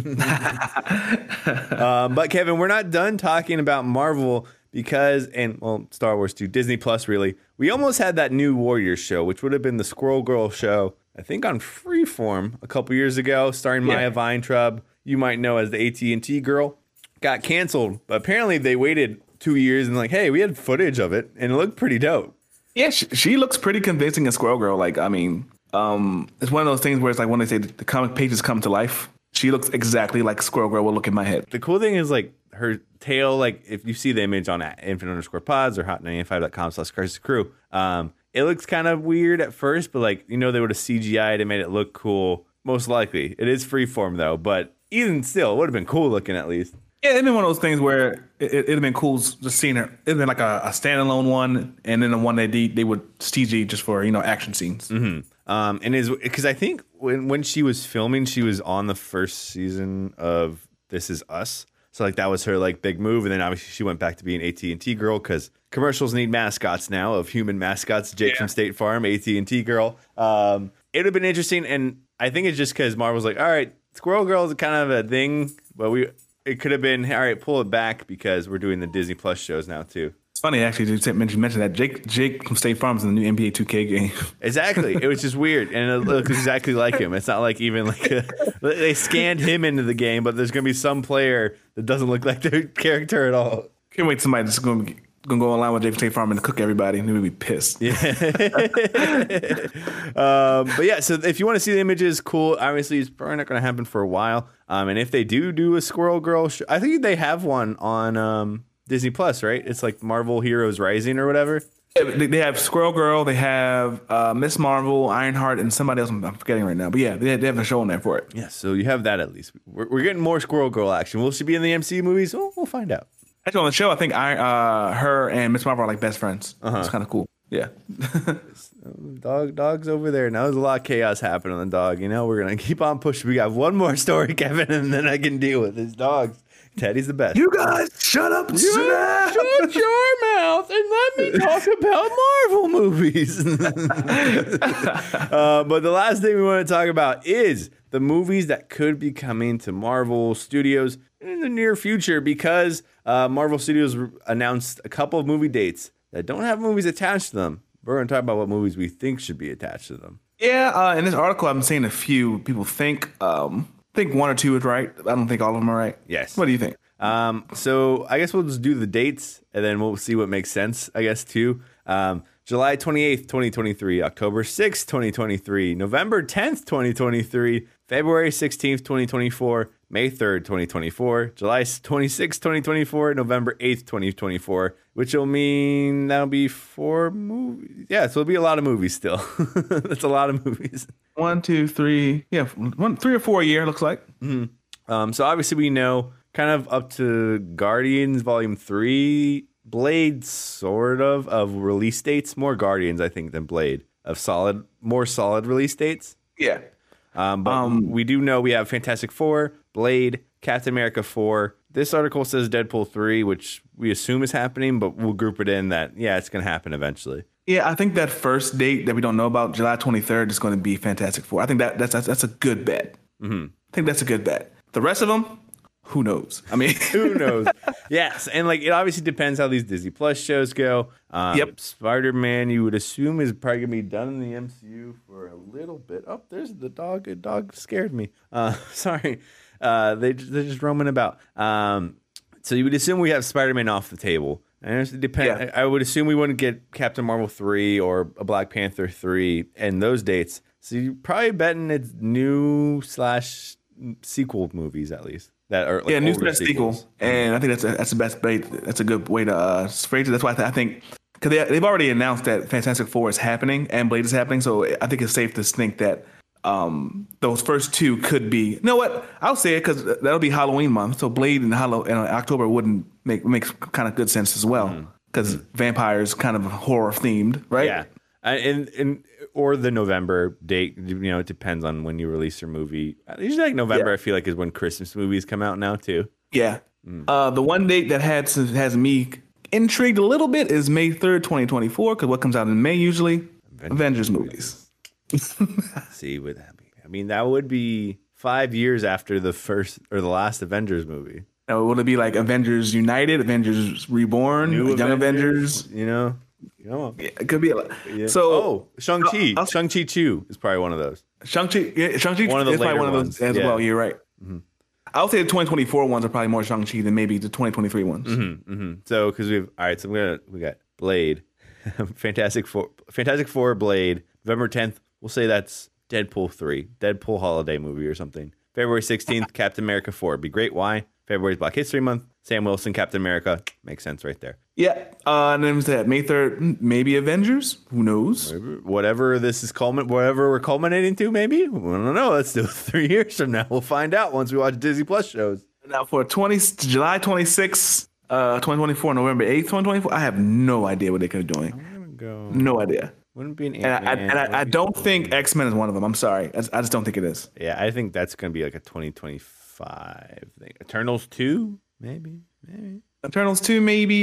But Kevin, we're not done talking about Marvel because, Star Wars too, Disney Plus really. We almost had that new Warriors show, which would have been the Squirrel Girl show, I think on Freeform a couple years ago, starring Maya Weintraub, you might know as the AT&T girl. Got canceled, but apparently they waited 2 years and like, hey, we had footage of it and it looked pretty dope. Yeah, she looks pretty convincing as Squirrel Girl. Like, it's one of those things where it's like when they say the comic pages come to life, she looks exactly like Squirrel Girl will look in my head. The cool thing is like her tail, like if you see the image on @infinite_pods or hot95.com/crisiscrew, it looks kind of weird at first, but like, they would have CGI'd and made it look cool. Most likely. It is freeform though, but even still, it would have been cool looking at least. Yeah, it'd been one of those things where it'd have been cool just seeing her. It'd been like a standalone one, and then the one they would CG just for action scenes. Mm-hmm. And is because I think when she was filming, she was on the first season of This Is Us, so like that was her like big move, and then obviously she went back to being AT&T girl because commercials need mascots now of human mascots. Jake from State Farm, AT&T girl. It'd have been interesting, and I think it's just because Marvel's like, all right, Squirrel Girl is kind of a thing, but it could have been, all right, pull it back because we're doing the Disney Plus shows now too. It's funny actually you mentioned that Jake from State Farm is in the new NBA 2K game. Exactly. It was just weird, and it looks exactly like him. It's not like even like they scanned him into the game, but there's gonna be some player that doesn't look like their character at all. Can't wait somebody that's gonna go online with Jake from State Farm and cook everybody, and they'll be pissed. Yeah. But yeah, so if you want to see the images, cool. Obviously, it's probably not going to happen for a while. And if they do a Squirrel Girl show, I think they have one on Disney Plus, right? It's like Marvel Heroes Rising or whatever. Yeah, they have Squirrel Girl, they have Miss Marvel, Ironheart, and somebody else I'm forgetting right now. But yeah, they have a show on there for it. Yeah, so you have that at least. We're getting more Squirrel Girl action. Will she be in the MCU movies? We'll find out. Actually, on the show, I think her and Miss Marvel are like best friends. It's kind of cool. Yeah. Dog's over there. Now there's a lot of chaos happening on the dog. We're going to keep on pushing. We got one more story, Kevin, and then I can deal with his dogs. Teddy's the best. You guys, shut up. Shut your mouth and let me talk about Marvel movies. But the last thing we want to talk about is the movies that could be coming to Marvel Studios in the near future, because Marvel Studios announced a couple of movie dates that don't have movies attached to them. We're going to talk about what movies we think should be attached to them. Yeah, in this article, I'm seeing a few people think one or two is right. I don't think all of them are right. Yes. What do you think? So I guess we'll just do the dates, and then we'll see what makes sense, I guess, too. July 28th, 2023, October 6th, 2023, November 10th, 2023, February 16th, 2024, May 3rd, 2024, July 26th, 2024, November 8th, 2024, which will mean that'll be 4 movies. Yeah, so it'll be a lot of movies still. That's a lot of movies. 1, 2, 3. Yeah, 3 or 4 a year, looks like. Mm-hmm. So obviously we know kind of up to Guardians Volume 3, Blade sort of release dates, more Guardians I think than Blade, of more solid release dates. Yeah. But we do know we have Fantastic Four, Blade, Captain America 4. This article says Deadpool 3, which we assume is happening, but we'll group it in that, yeah, it's going to happen eventually. Yeah, I think that first date that we don't know about, July 23rd, is going to be Fantastic Four. I think that's a good bet. Mm-hmm. I think that's a good bet. The rest of them, who knows? I mean, who knows? Yes, and like it obviously depends how these Disney Plus shows go. Yep. Spider-Man, you would assume, is probably gonna be done in the MCU for a little bit. Oh, there's the dog. A dog scared me. Sorry. They're just roaming about. So you would assume we have Spider-Man off the table. And it depends. Yeah. I would assume we wouldn't get Captain Marvel 3 or a Black Panther 3 and those dates. So you're probably betting it's new / sequel movies at least. That are like new older sequel, and I think that's the best bait. That's a good way to phrase it. That's why I think because they've already announced that Fantastic Four is happening and Blade is happening, so I think it's safe to think that those first two could be. You know what? I'll say it because that'll be Halloween month, so Blade and October wouldn't makes kind of good sense as well because vampires kind of horror themed, right? Yeah, and or the November date. It depends on when you release your movie. Usually, like November, I feel like is when Christmas movies come out now too. Yeah. The one date that has me intrigued a little bit is May 3rd, 2024, because what comes out in May usually? Avengers movies. See, would that be? I mean, that would be 5 years after the first or the last Avengers movie. Now, will it be like Avengers United, Avengers Reborn, Young Avengers? Yeah, it could be a lot. Yeah. So, Shang-Chi. Shang-Chi 2 is probably one of those. Shang-Chi is probably one of those ones. as well. You're right. Mm-hmm. I would say the 2024 ones are probably more Shang-Chi than maybe the 2023 ones. Mm-hmm, mm-hmm. So, because we got Blade, Fantastic Four, Blade, November 10th. We'll say that's Deadpool 3, Deadpool holiday movie or something. February 16th, Captain America 4. Be great. Why? February's Black History Month. Sam Wilson, Captain America. Makes sense right there. Yeah. And then that May 3rd, maybe Avengers. Who knows? Whatever this is whatever we're culminating to, maybe. We don't know. Let's do it 3 years from now. We'll find out once we watch Disney Plus shows. Now for July 26th, 2024, November 8th, 2024, I have no idea what they could be doing. I'm gonna go. No idea. Wouldn't be an and I don't think X-Men is one of them. I'm sorry. I just don't think it is. Yeah, I think that's going to be like a 2025 thing. Eternals 2? Maybe. Eternals 2, maybe.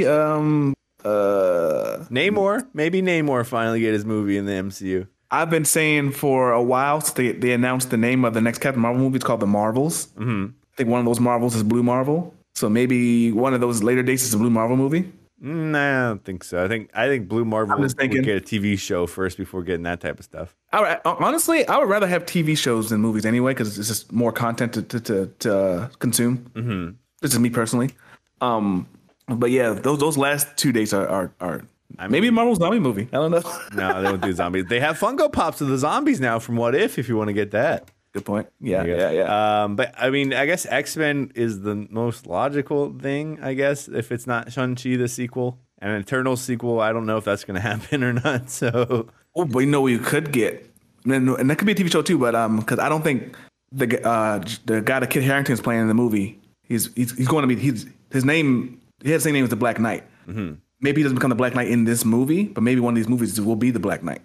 Namor. Maybe Namor finally get his movie in the MCU. I've been saying for a while since they announced the name of the next Captain Marvel movie. It's called The Marvels. Mm-hmm. I think one of those Marvels is Blue Marvel. So maybe one of those later dates is a Blue Marvel movie. Nah, I don't think so. I think Blue Marvel would get a TV show first before getting that type of stuff. Honestly, I would rather have TV shows than movies anyway because it's just more content to consume. Mm-hmm. This is me personally. But yeah, those last 2 dates are maybe a Marvel zombie movie. I don't know. No, they don't do zombies. They have Funko Pops of the zombies now from What If you want to get that. Good point. Yeah. But I mean, I guess X-Men is the most logical thing, I guess, if it's not Shang-Chi the sequel. And an Eternals sequel, I don't know if that's going to happen or not. So, but you know what you could get? And that could be a TV show too, but because I don't think the guy that Kit Harington is playing in the movie, he's going to be his name. He has the same name as the Black Knight. Mm-hmm. maybe he doesn't become the Black Knight in this movie, but maybe one of these movies will be the Black Knight.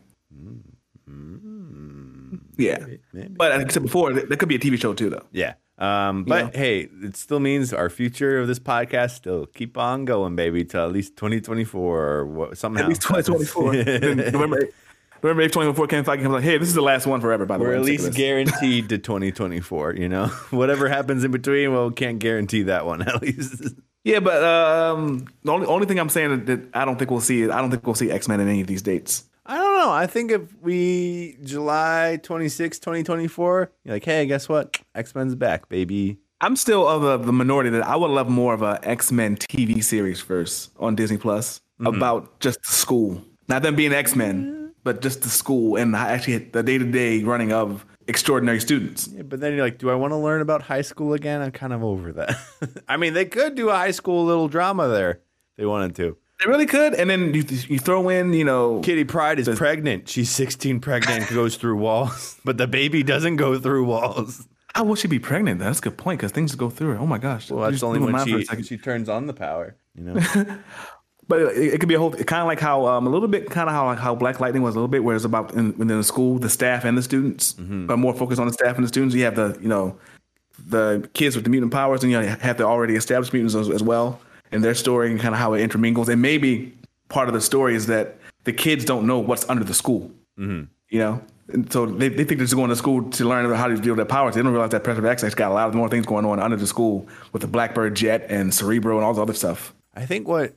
Yeah. Maybe. But like I said before, there could be a TV show too, though. Yeah. But hey, it still means our future of this podcast still keep on going, baby, till at least 2024 or what, somehow. At least 2024. November 8th, 2024, Kevin Feige comes like, hey, this is the last one forever, by the way. We're at least guaranteed to 2024, you know? Whatever happens in between, well, we can't guarantee that one, at least. Yeah, but the only thing I'm saying that I don't think we'll see X-Men in any of these dates. I don't know. I think if we July 26, 2024, you're like, hey, guess what? X-Men's back, baby. I'm still of the minority that I would love more of a X-Men TV series first on Disney Plus about just the school. Not them being X-Men, but just the school and actually the day-to-day running of extraordinary students. Yeah, but then you're like, do I want to learn about high school again? I'm kind of over that. I mean, they could do a high school little drama there if they wanted to. They really could. And then you throw in, Kitty Pryde is pregnant. She's 16 pregnant and goes through walls. But the baby doesn't go through walls. How will she be pregnant? That's a good point because things go through her. Oh, my gosh. Well, that's only when she turns on the power, But it could be a whole kind of like how a little bit kind of how Black Lightning was a little bit where it's about within the school, the staff and the students, but more focused on the staff and the students. You have the kids with the mutant powers, and you have the already established mutants as well, and their story and kind of how it intermingles. And maybe part of the story is that the kids don't know what's under the school, and so they think they're just going to school to learn how to deal with their powers. They don't realize that Professor X got a lot of more things going on under the school with the Blackbird jet and Cerebro and all the other stuff. I think what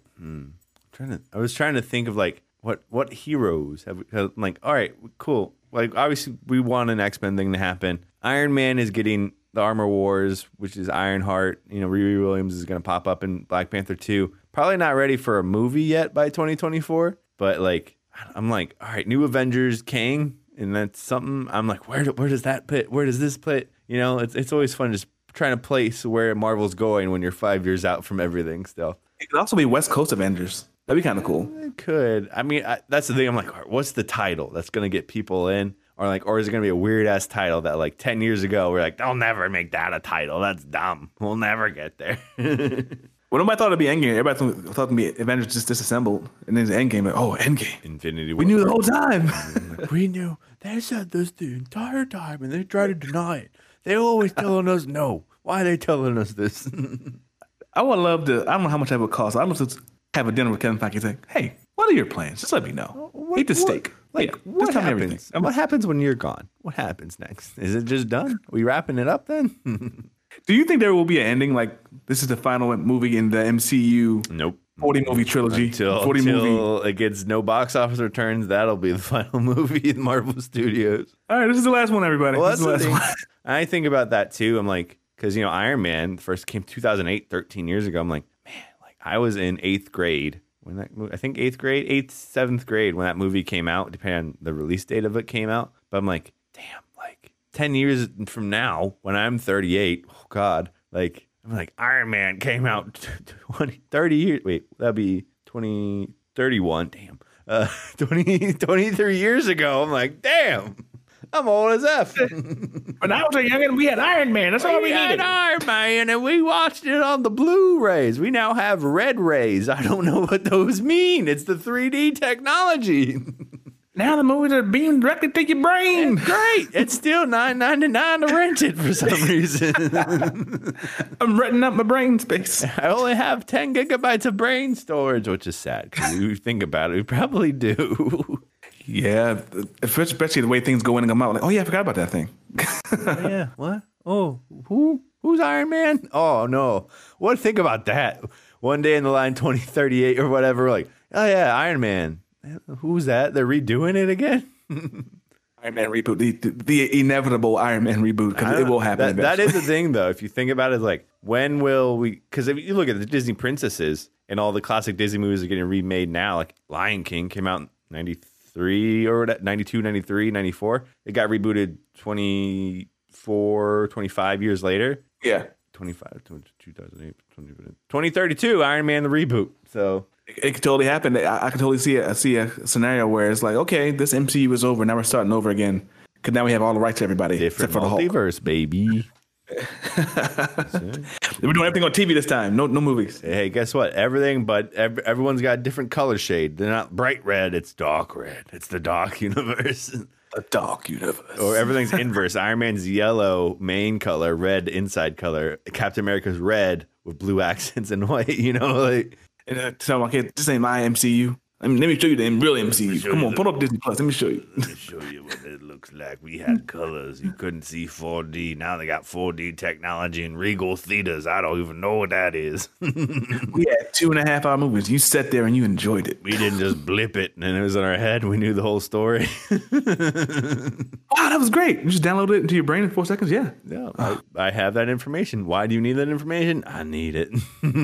I was trying to think of like what heroes have I'm like, all right, cool. Like obviously we want an X-Men thing to happen. Iron Man is getting the Armor Wars, which is Ironheart. Riri Williams is going to pop up in Black Panther 2. Probably not ready for a movie yet by 2024, but like I'm like, all right, new Avengers, Kang, and that's something. I'm like, where does that put? Where does this put? It's always fun just trying to place where Marvel's going when you're 5 years out from everything still. It could also be West Coast Avengers. That'd be kind of cool. It could. I mean, that's the thing. I'm like, all right, what's the title that's going to get people in? Or is it going to be a weird ass title that like 10 years ago we're like, they'll never make that a title. That's dumb. We'll never get there. Well, nobody thought it'd be Endgame. Everybody thought it'd be Avengers just disassembled, and then Endgame. Like, oh, Endgame. Infinity War. We knew the whole time. We knew. They said this the entire time, and they tried to deny it. They always telling us no. Why are they telling us this? I would love to. I don't know how much that would cost. I'd love to have a dinner with Kevin Feige. Say, hey, what are your plans? Just let me know. Eat the steak. What tell me happens? everything. What happens when you're gone? What happens next? Is it just done? Are we wrapping it up then? Do you think there will be an ending? Like this is the final movie in the MCU? Nope. 40 movie trilogy. Until it gets no box office returns, that'll be the final movie in Marvel Studios. All right, this is the last one, everybody. Well, this is the last one. I think about that too. I'm like, because Iron Man first came 2008, 13 years ago. I'm like, man, like I was in 8th grade when that movie, I think 7th grade when that movie came out, depending on the release date of it came out. But I'm like, damn, like 10 years from now when I'm 38, oh God, like I'm like Iron Man came out 30 years. Wait, that'd be 2031. Damn, 23 years ago. I'm like, damn. I'm old as F. When I was a youngin', we had Iron Man. That's all we needed. We had Iron Man, and we watched it on the Blu-rays. We now have Red Rays. I don't know what those mean. It's the 3D technology. Now the movies are beamed directly to your brain. It's great. It's still $9.99 to rent it for some reason. I'm renting up my brain space. I only have 10 gigabytes of brain storage, which is sad. Because you think about it, we probably do. Yeah, especially the way things go in and come out. Like, oh yeah, I forgot about that thing. Yeah, what? Oh, who's Iron Man? Oh no, what? Think about that. One day in the line 2038 or whatever, like, oh yeah, Iron Man. Who's that? They're redoing it again. Iron Man reboot, the inevitable Iron Man reboot, because it will happen. That is the thing, though. If you think about it, like, when will we? Because if you look at the Disney princesses and all the classic Disney movies are getting remade now, like Lion King came out in 93 or 92, 93, 94. It got rebooted 25 years later. Yeah. 2008, 2032, Iron Man the reboot. So it could totally happen. I can totally see a scenario where it's like, okay, this MCU is over. Now we're starting over again. Because now we have all the rights to everybody. Different except for the Hulk. multiverse, baby. We're doing everything on TV this time. No movies. Hey, guess what? Everything, but everyone's got a different color shade. They're not bright red. It's dark red. It's the dark universe. A dark universe. Or everything's inverse. Iron Man's yellow main color, red inside color. Captain America's red with blue accents and white. Like. And tell them, okay, this ain't my MCU. Let me show you the real MCU. Come on, pull up Disney Plus. Let me show you. Let me show you what it looks like. We had colors. You couldn't see 4D. Now they got 4D technology and Regal theaters. I don't even know what that is. We had 2.5 hour movies. You sat there and you enjoyed it. We didn't just blip it and it was in our head. We knew the whole story. Wow, that was great. You just downloaded it into your brain in 4 seconds. Yeah. No, I have that information. Why do you need that information? I need it.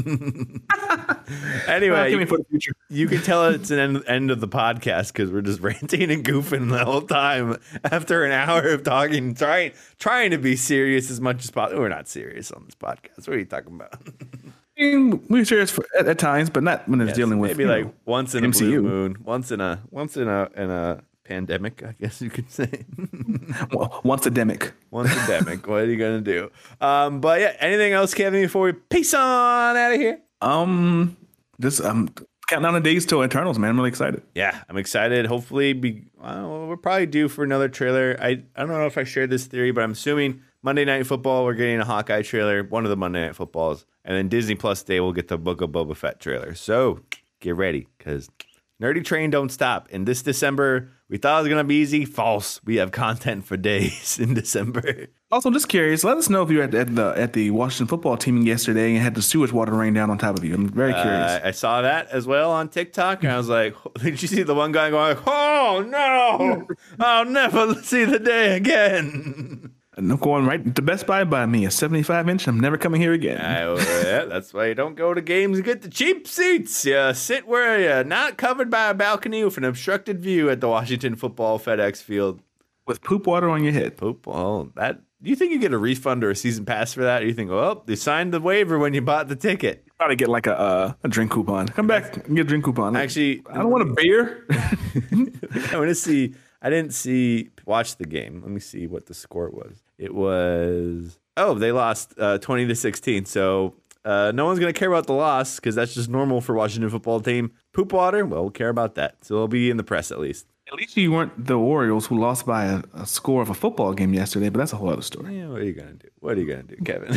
Anyway, for the future. You can tell it's an end of the podcast because we're just ranting and goofing the whole time after an hour of talking, trying to be serious as much as possible. We're not serious on this podcast. What are you talking about? We're serious at times, but not when it's dealing with maybe like once in a MCU. blue moon, once in a pandemic, I guess you could say. Well, once endemic. Once endemic. What are you gonna do? But yeah, anything else, Kevin? Before we peace on out of here. Just counting down the days till Eternals, man. I'm really excited. Yeah, I'm excited. Hopefully, we're probably due for another trailer. I don't know if I shared this theory, but I'm assuming Monday Night Football, we're getting a Hawkeye trailer, one of the Monday Night Footballs, and then Disney Plus Day, we'll get the Book of Boba Fett trailer. So get ready, because Nerdy Train don't stop. And this December, we thought it was going to be easy. False. We have content for days in December. Also, just curious, let us know if you were at the Washington football team yesterday and had the sewage water rain down on top of you. I'm very curious. I saw that as well on TikTok, and I was like, did you see the one guy going, oh, no, I'll never see the day again. And I'm going right to Best Buy by me, a 75-inch. I'm never coming here again. Yeah, that's why you don't go to games and get the cheap seats. You sit where you're not covered by a balcony with an obstructed view at the Washington Football FedEx Field. With poop water on your head. Poop? Oh, that. Do you think you get a refund or a season pass for that? Or you think, well, they signed the waiver when you bought the ticket? Probably get like a drink coupon. Come back and get a drink coupon. Actually, I don't want a beer. I want to see. I didn't watch the game. Let me see what the score was. It was, they lost 20-16. So no one's going to care about the loss because that's just normal for Washington football team. Poop water, well, we'll care about that. So it'll be in the press at least. At least you weren't the Orioles who lost by a score of a football game yesterday, but that's a whole other story. Yeah, what are you going to do, Kevin?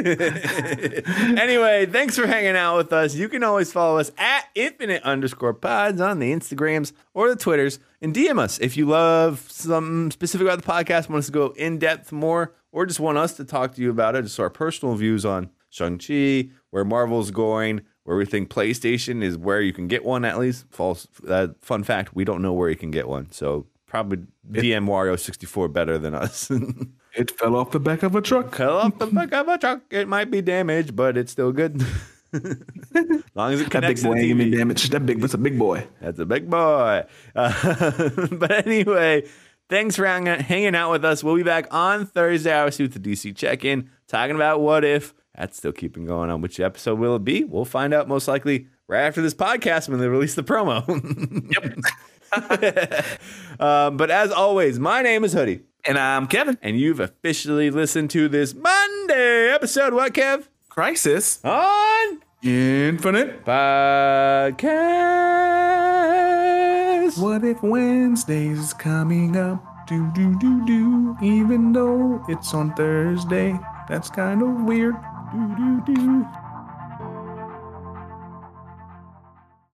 Anyway, thanks for hanging out with us. You can always follow us at @infinite_pods on the Instagrams or the Twitters, and DM us if you love something specific about the podcast, want us to go in depth more, or just want us to talk to you about it, just our personal views on Shang-Chi, where Marvel's going, where we think PlayStation is where you can get one, at least. False. Fun fact, we don't know where you can get one. So probably DM Wario 64 better than us. It fell off the back of a truck. Fell off the back of a truck. It might be damaged, but it's still good. As long as it connects to the TV. Ain't damaged. That's a big boy. That's a big boy. But anyway, thanks for hanging out with us. We'll be back on Thursday, obviously, with the DC check-in, talking about What If. That's still keeping going on. Which episode will it be? We'll find out most likely right after this podcast when they release the promo. Yep. But as always, my name is Hoodie. And I'm Kevin. And you've officially listened to this Monday episode. What, Kev? Crisis On Infinite Podcast. What if Wednesday's coming up? Do. Even though it's on Thursday. That's kind of weird. Do.